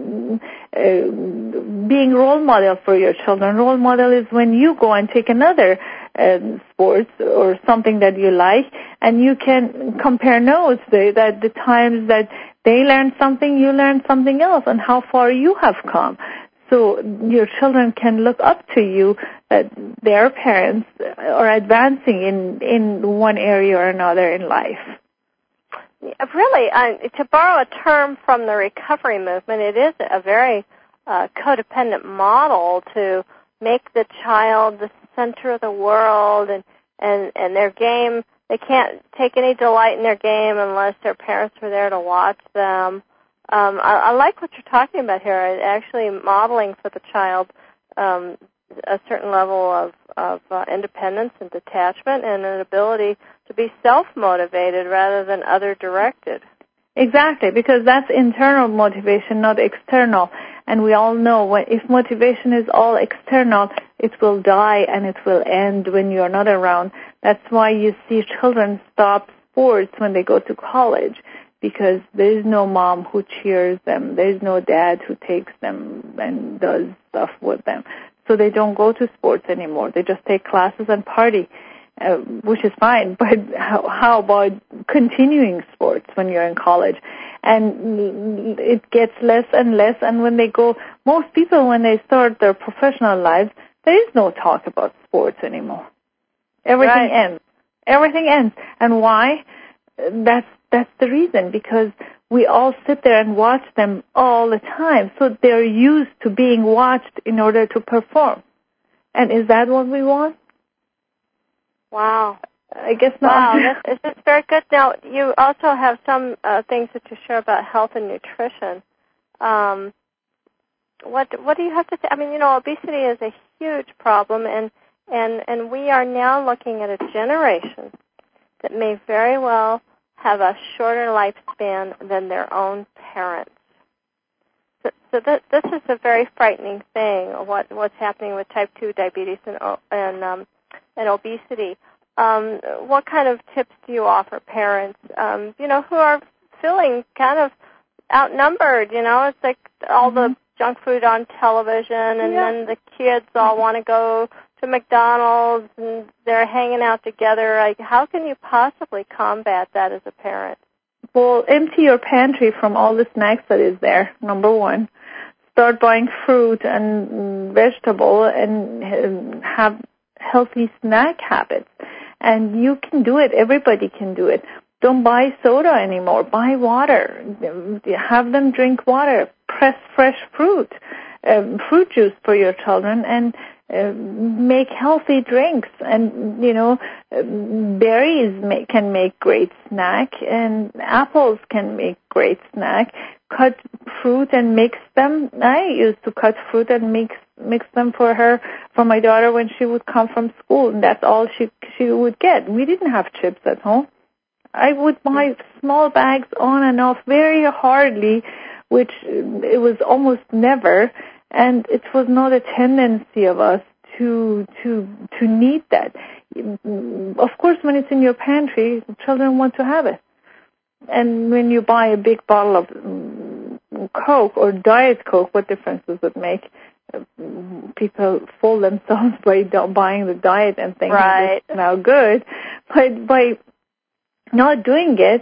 being role model for your children. Role model is when you go and take another sports or something that you like, and you can compare notes, that the times that they learn something, you learn something else, and how far you have come. So your children can look up to you, that their parents are advancing in one area or another in life. Really, to borrow a term from the recovery movement, it is a very codependent model to make the child the center of the world, and their game, they can't take any delight in their game unless their parents are there to watch them. I like what you're talking about here, actually modeling for the child a certain level of independence and detachment and an ability to be self-motivated rather than other-directed. Exactly, because that's internal motivation, not external. And we all know if motivation is all external, it will die and it will end when you're not around. That's why you see children stop sports when they go to college, because there is no mom who cheers them. There is no dad who takes them and does stuff with them. So they don't go to sports anymore. They just take classes and party, which is fine. But how about continuing sports when you're in college? And it gets less and less. And when they go, most people, when they start their professional lives, there is no talk about sports anymore. Everything ends. Everything ends. And why? That's the reason, because we all sit there and watch them all the time. So they're used to being watched in order to perform. And is that what we want? Wow. I guess not. Wow, this is very good. Now, you also have some things that you share about health and nutrition. What do you have to say? I mean, obesity is a huge problem, and we are now looking at a generation that may very well have a shorter lifespan than their own parents. So this is a very frightening thing, what's happening with type 2 diabetes and obesity. What kind of tips do you offer parents, who are feeling kind of outnumbered? It's like all the junk food on television, and then the kids all want to go to McDonald's, and they're hanging out together. Like, how can you possibly combat that as a parent? Well, empty your pantry from all the snacks that is there, number one. Start buying fruit and vegetable and have healthy snack habits. And you can do it. Everybody can do it. Don't buy soda anymore. Buy water. Have them drink water. Press fresh fruit juice for your children, and make healthy drinks. And, berries can make great snack, and apples can make great snack. Cut fruit and mix them. I used to cut fruit and mix them for my daughter when she would come from school, and that's all she would get. We didn't have chips at home. I would buy small bags on and off very hardly, which it was almost never, and it was not a tendency of us to need that. Of course, when it's in your pantry, children want to have it. And when you buy a big bottle of Coke or Diet Coke, what difference does it make? People fool themselves by buying the diet and thinking it's now good. But by not doing it,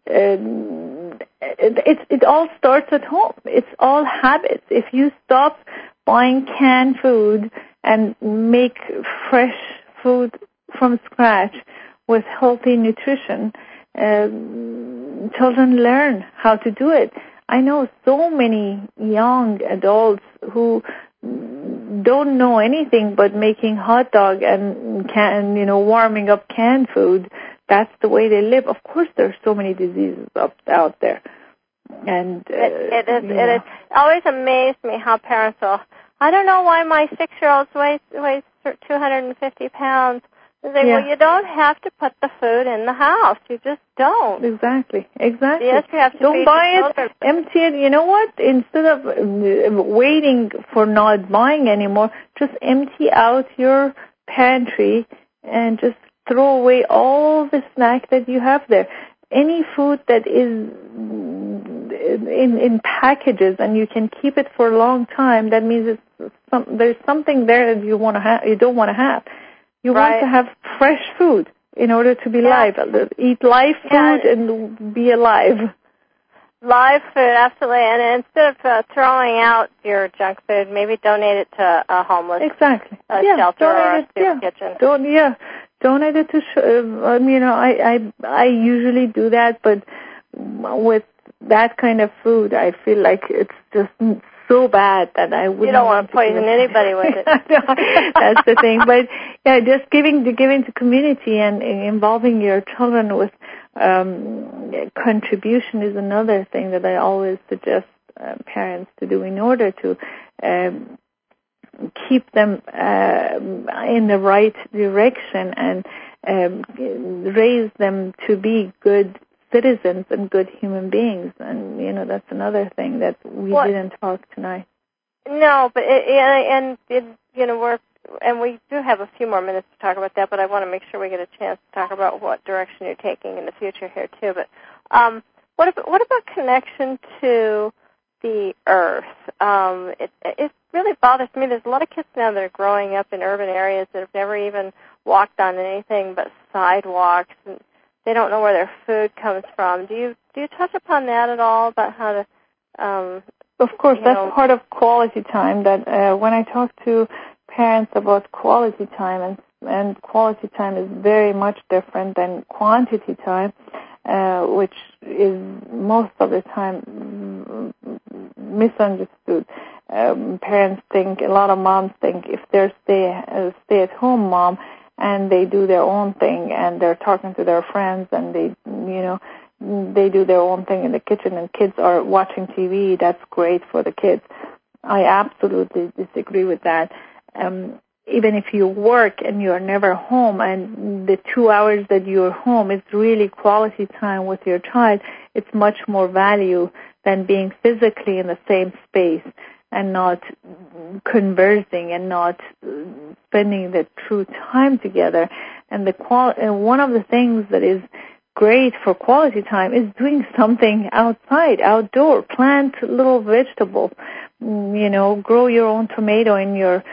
it all starts at home. It's all habits. If you stop buying canned food and make fresh food from scratch with healthy nutrition, children learn how to do it. I know so many young adults who don't know anything but making hot dog and warming up canned food. That's the way they live. Of course, there's so many diseases out there, and it always amazed me how parents will. I don't know why my 6-year-old weighs 250 pounds, Well, you don't have to put the food in the house. You just don't. Exactly. Yes, you have to don't buy it, empty it. You know what? Instead of waiting for not buying anymore, just empty out your pantry and just throw away all the snack that you have there. Any food that is in packages and you can keep it for a long time, that means there's something there that you don't want to have. You want to have fresh food in order to be live. Eat live food and be alive. Live food, absolutely. And instead of throwing out your junk food, maybe donate it to a homeless shelter or a soup kitchen. Donate it to. I usually do that, but with that kind of food, I feel like it's just so bad that I wouldn't. You don't want to poison anybody with it. That's the thing. But just giving to community and involving your children with contribution is another thing that I always suggest parents to do in order to keep them in the right direction and raise them to be good citizens and good human beings. And, that's another thing that we didn't talk tonight. No, but we do have a few more minutes to talk about that, but I want to make sure we get a chance to talk about what direction you're taking in the future here too. But what about connection to the earth? It really bothers me. There's a lot of kids now that are growing up in urban areas that have never even walked on anything but sidewalks, and they don't know where their food comes from. Do you touch upon that at all, about how to? Of course, that's part of quality time. That when I talk to parents about quality time, and quality time is very much different than quantity time, which is most of the time misunderstood. Parents think, a lot of moms think, if they're stay-at-home mom and they do their own thing and they're talking to their friends and they do their own thing in the kitchen and kids are watching TV, that's great for the kids. I absolutely disagree with that. Even if you work and you're never home, and the 2 hours that you're home is really quality time with your child, it's much more value than being physically in the same space and not conversing and not spending the true time together. And one of the things that is great for quality time is doing something outdoor. Plant little vegetables. Grow your own tomato in your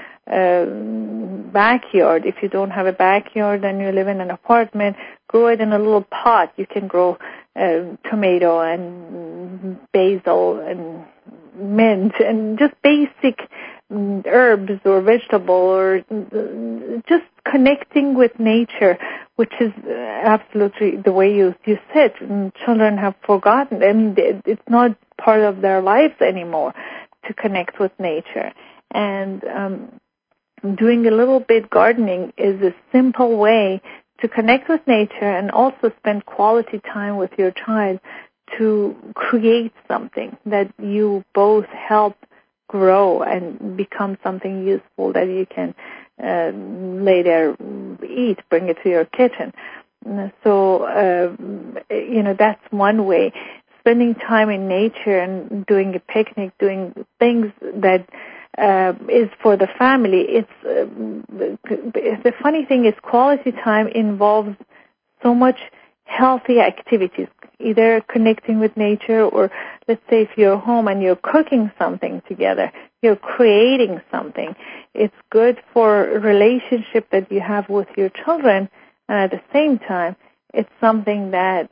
backyard. If you don't have a backyard and you live in an apartment, grow it in a little pot. You can grow tomato and basil and mint and just basic herbs or vegetable, or just connecting with nature, which is absolutely the way you said. Children have forgotten, and it's not part of their lives anymore to connect with nature. And doing a little bit gardening is a simple way to connect with nature and also spend quality time with your child to create something that you both help grow and become something useful that you can later eat, bring it to your kitchen. So, that's one way. Spending time in nature and doing a picnic, doing things that is for the family. The funny thing is, quality time involves so much healthy activities, either connecting with nature, or let's say if you're home and you're cooking something together, you're creating something. It's good for a relationship that you have with your children, and at the same time, it's something that,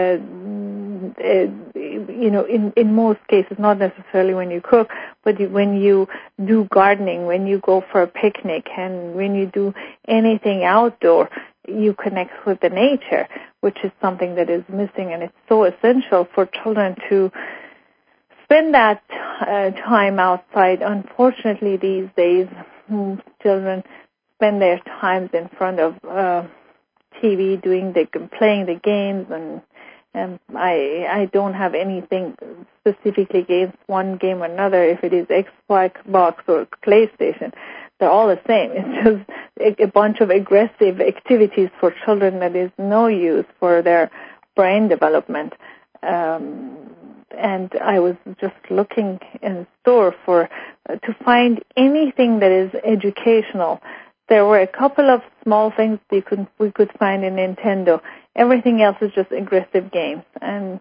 in most cases, not necessarily when you cook, but when you do gardening, when you go for a picnic, and when you do anything outdoor, you connect with the nature, which is something that is missing, and it's so essential for children to spend that time outside. Unfortunately, these days, children spend their times in front of TV playing the games, and I don't have anything specifically against one game or another. If it is Xbox or PlayStation, they're all the same. It's just a bunch of aggressive activities for children that is no use for their brain development. And I was just looking in the store to find anything that is educational. There were a couple of small things we could find in Nintendo. Everything else is just aggressive games. And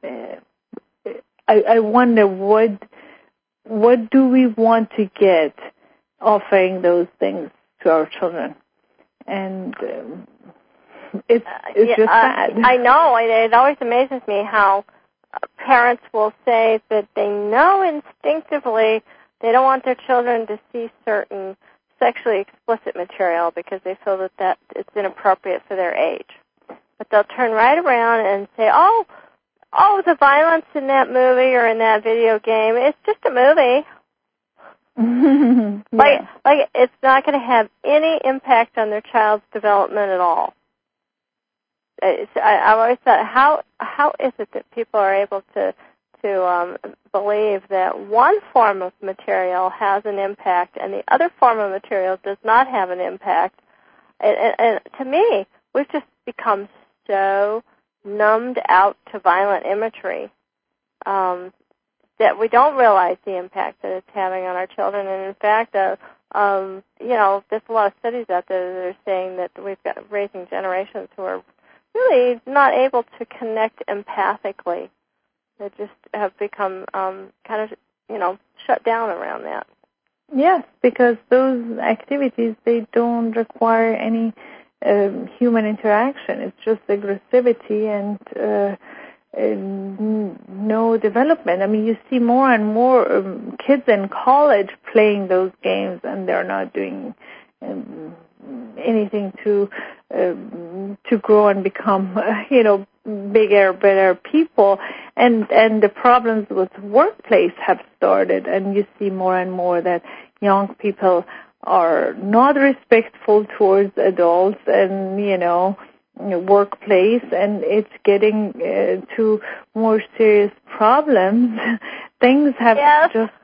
I wonder what do we want to get offering those things to our children? And it's just sad. I know. It always amazes me how parents will say that they know instinctively they don't want their children to see certain sexually explicit material because they feel that it's inappropriate for their age. But they'll turn right around and say, oh, the violence in that movie or in that video game, it's just a movie. Yeah. Like it's not going to have any impact on their child's development at all. I've always thought, how is it that people are able to believe that one form of material has an impact and the other form of material does not have an impact? And to me, we've just become so numbed out to violent imagery that we don't realize the impact that it's having on our children. And in fact, there's a lot of studies out there that are saying that we've got raising generations who are really not able to connect empathically. They just have become kind of, shut down around that. Yes, because those activities, they don't require any human interaction. It's just aggressivity and no development. I mean, you see more and more kids in college playing those games, and they're not doing anything to grow and become, bigger, better people. And the problems with workplace have started, and you see more and more that young people are not respectful towards adults and, workplace, and it's getting to more serious problems. Things have just...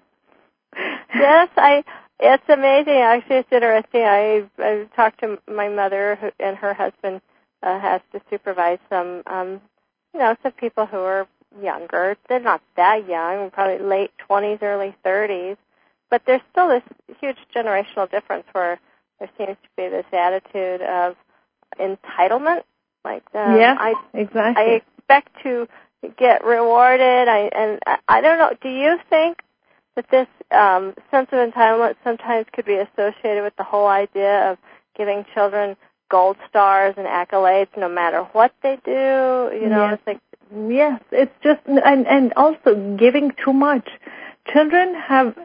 Yes, it's amazing. Actually, it's interesting. I talked to my mother, and her husband has to supervise some people who are younger. They're not that young, probably late 20s, early 30s, but there's still this huge generational difference where there seems to be this attitude of entitlement. Exactly. I expect to get rewarded. I don't know. Do you think that this sense of entitlement sometimes could be associated with the whole idea of giving children gold stars and accolades no matter what they do? Yes. It's like... Yes, it's just, and also giving too much. Children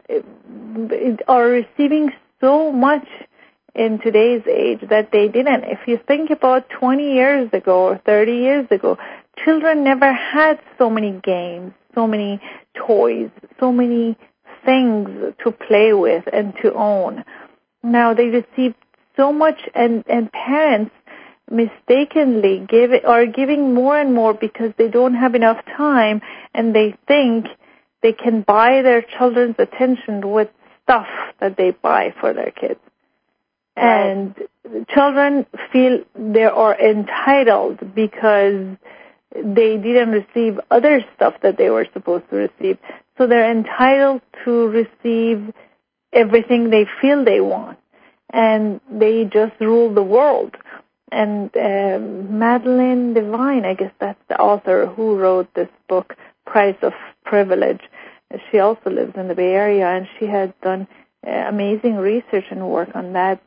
are receiving so much in today's age that they didn't. If you think about 20 years ago or 30 years ago, children never had so many games, so many toys, so many things to play with and to own. Now they receive so much, and parents mistakenly are giving more and more because they don't have enough time, and they think they can buy their children's attention with stuff that they buy for their kids. Right. And children feel they are entitled because they didn't receive other stuff that they were supposed to receive. So they're entitled to receive everything they feel they want. And they just rule the world. And Madeline Devine, I guess that's the author who wrote this book, Price of Privilege. She also lives in the Bay Area, and she has done amazing research and work on that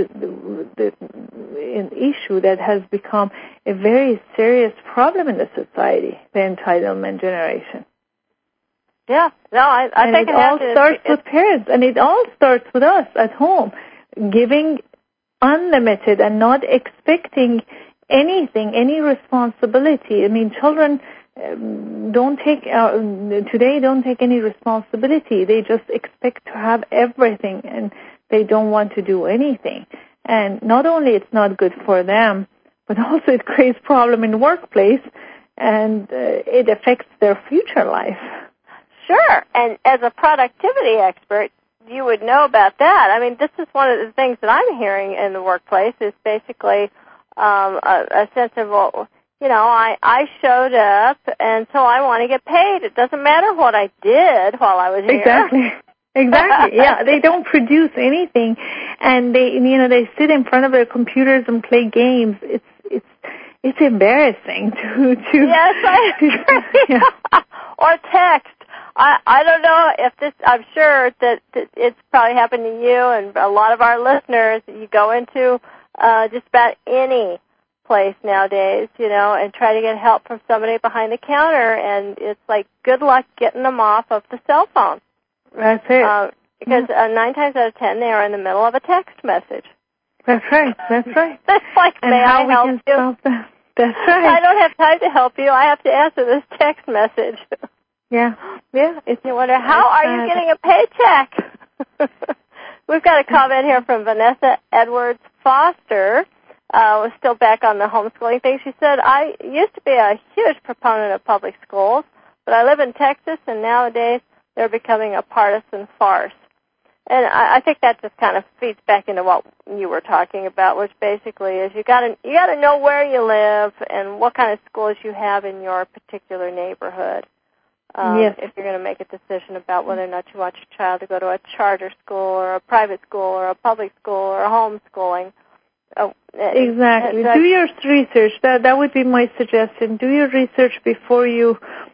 an issue that has become a very serious problem in the society, the entitlement generation. Yeah, no, I think it all starts with parents, and it all starts with us at home, giving unlimited and not expecting anything, any responsibility. I mean, children don't take any responsibility. They just expect to have everything, and they don't want to do anything. And not only it's not good for them, but also it creates problem in the workplace, and it affects their future life. Sure, and as a productivity expert, you would know about that. I mean, this is one of the things that I'm hearing in the workplace is basically a sense of, well, you know, I showed up, and so I want to get paid. It doesn't matter what I did while I was here. Exactly. Yeah, they don't produce anything, and they sit in front of their computers and play games. It's embarrassing to yes, I agree. Yeah. Or text. I don't know if this. I'm sure that it's probably happened to you and a lot of our listeners. You go into just about any place nowadays, you know, and try to get help from somebody behind the counter, and it's like good luck getting them off of the cell phone. That's it. Because 9 times out of 10, they are in the middle of a text message. That's right. That's right. It's like, and may how I we help can you? Stop that. That's right. I don't have time to help you. I have to answer this text message. Yeah. You wonder, how are you getting a paycheck? We've got a comment here from Vanessa Edwards Foster. We're still back on the homeschooling thing. She said, I used to be a huge proponent of public schools, but I live in Texas, and nowadays they're becoming a partisan farce. And I think that just kind of feeds back into what you were talking about, which basically is you got to know where you live and what kind of schools you have in your particular neighborhood. Yes. If you're going to make a decision about whether or not you want your child to go to a charter school or a private school or a public school or homeschooling. Exactly. Do your research. That would be my suggestion. Do your research before you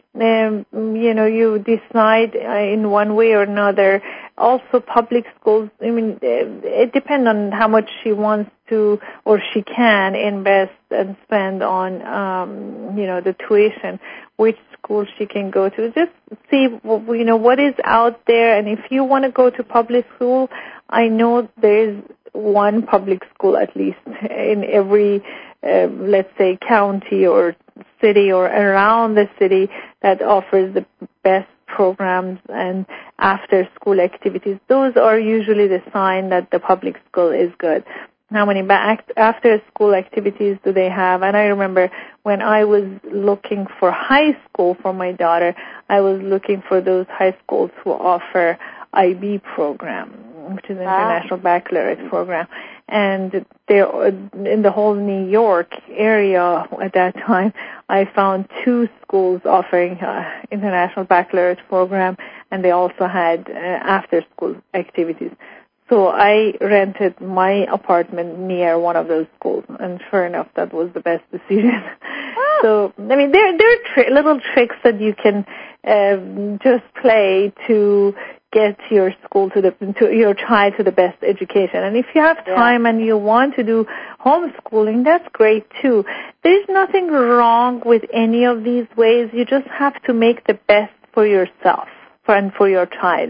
decide in one way or another. Also, public schools, I mean, it depends on how much she wants to or she can invest and spend on, the tuition, which school she can go to. Just see, what is out there. And if you want to go to public school, I know there's one public school at least in every, let's say, county or city or around the city that offers the best programs and after-school activities. Those are usually the sign that the public school is good. How many after-school activities do they have? And I remember when I was looking for high school for my daughter, I was looking for those high schools who offer IB program, which is International Baccalaureate program. And there, in the whole New York area at that time, I found 2 schools offering International Baccalaureate program, and they also had after-school activities. So I rented my apartment near one of those schools, and sure enough, that was the best decision. So, I mean, there are little tricks that you can just play to get your your child to the best education. And if you have time and you want to do homeschooling, that's great too. There's nothing wrong with any of these ways. You just have to make the best for yourself and for your child.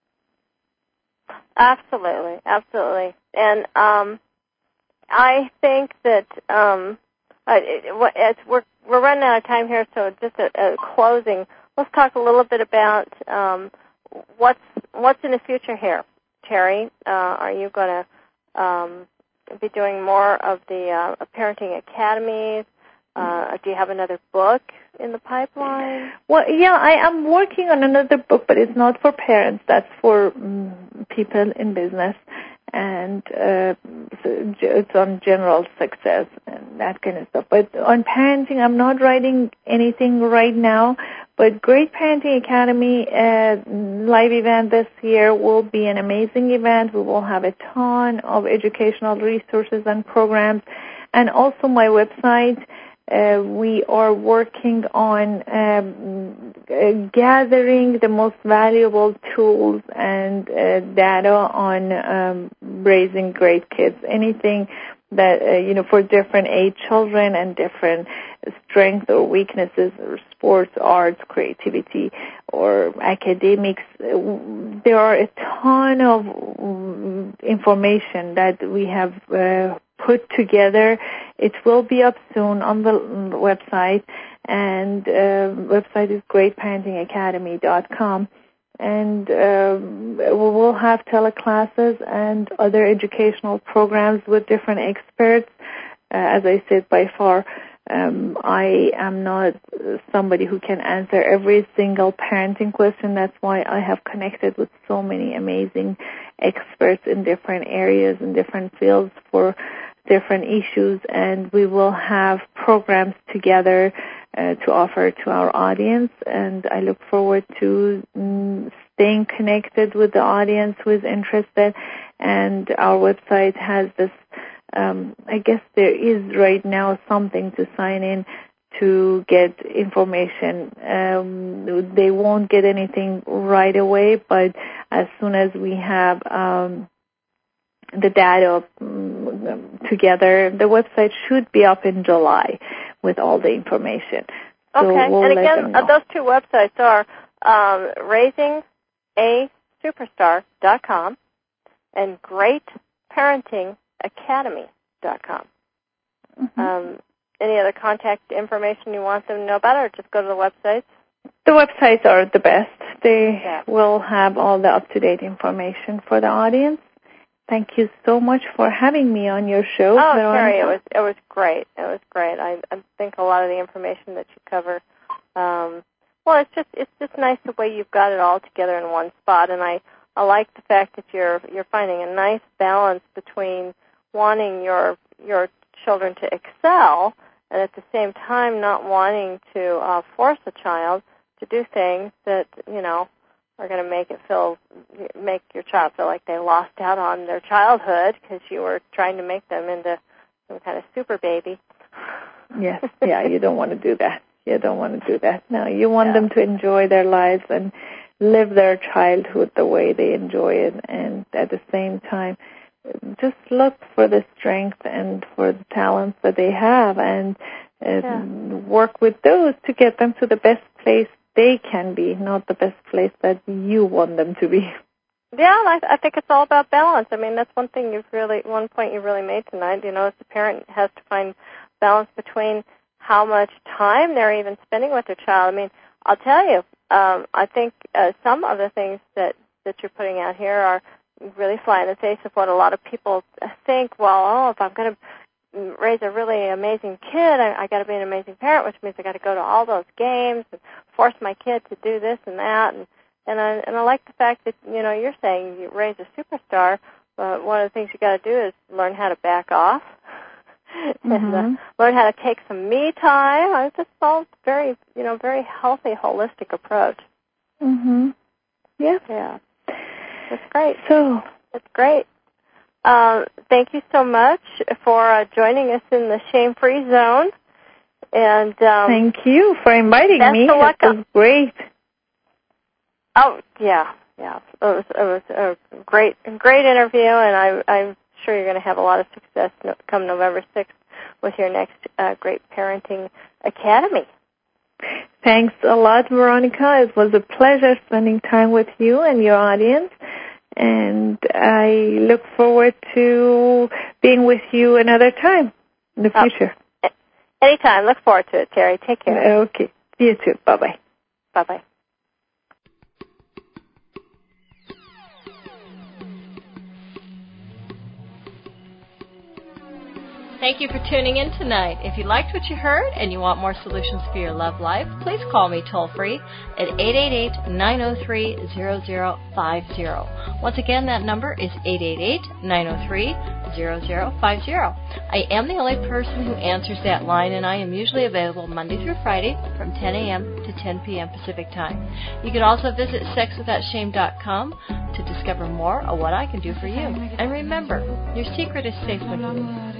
Absolutely. And I think that we're running out of time here, so just a closing. Let's talk a little bit about what's in the future here, Terry. Are you going to be doing more of the parenting academies? Do you have another book in the pipeline? Well, yeah, I am working on another book, but it's not for parents. That's for people in business, and it's on general success and that kind of stuff. But on parenting, I'm not writing anything right now. But Great Parenting Academy live event this year will be an amazing event. We will have a ton of educational resources and programs, and also my website. We are working on gathering the most valuable tools and data on raising great kids. Anything that, for different age children and different strengths or weaknesses or sports, arts, creativity, or academics. There are a ton of information that we have put together. It will be up soon on the website, and website is greatparentingacademy.com. And we will have teleclasses and other educational programs with different experts. As I said, by far, I am not somebody who can answer every single parenting question. That's why I have connected with so many amazing experts in different areas and different fields for different issues, and we will have programs together to offer to our audience, and I look forward to staying connected with the audience who is interested. And our website has this, I guess there is right now something to sign in to get information. They won't get anything right away, but as soon as we have the data together, the website should be up in July with all the information. So okay, we'll and again, those two websites are RaisingASuperstar.com and GreatParentingAcademy.com. Mm-hmm. Any other contact information you want them to know about, or just go to the websites? The websites are the best. They will have all the up-to-date information for the audience. Thank you so much for having me on your show. Oh, Terry, it was great. It was great. I think a lot of the information that you cover, well, it's just nice the way you've got it all together in one spot, and I like the fact that you're finding a nice balance between wanting your children to excel and at the same time not wanting to force a child to do things that, are going to make your child feel like they lost out on their childhood because you were trying to make them into some kind of super baby. Yes, you don't want to do that. You don't want to do that. No, you want them to enjoy their lives and live their childhood the way they enjoy it, and at the same time, just look for the strength and for the talents that they have, and work with those to get them to the best place they can be, not the best place that you want them to be. Yeah, I think it's all about balance. I mean, that's one point you really made tonight. As a parent has to find balance between how much time they're even spending with their child. I mean, I'll tell you, I think some of the things that you're putting out here are really fly in the face of what a lot of people think. Well, if I'm going to raise a really amazing kid, I got to be an amazing parent, which means I got to go to all those games and force my kid to do this and that. And I like the fact that you're saying you raise a superstar. One of the things you got to do is learn how to back off and learn how to take some me time. It's just all very very healthy, holistic approach. Mhm. Yeah. Yeah. That's great. So that's great. Thank you so much for joining us in the Shame-Free Zone. And thank you for inviting me. It was great. Oh, yeah. It was a great interview, and I'm sure you're going to have a lot of success come November 6th with your next Great Parenting Academy. Thanks a lot, Veronica. It was a pleasure spending time with you and your audience. And I look forward to being with you another time in the future. Anytime. Look forward to it, Terry. Take care. Okay. You too. Bye-bye. Bye-bye. Thank you for tuning in tonight. If you liked what you heard and you want more solutions for your love life, please call me toll-free at 888-903-0050. Once again, that number is 888-903-0050. I am the only person who answers that line, and I am usually available Monday through Friday from 10 a.m. to 10 p.m. Pacific Time. You can also visit sexwithoutshame.com to discover more of what I can do for you. And remember, your secret is safe with you.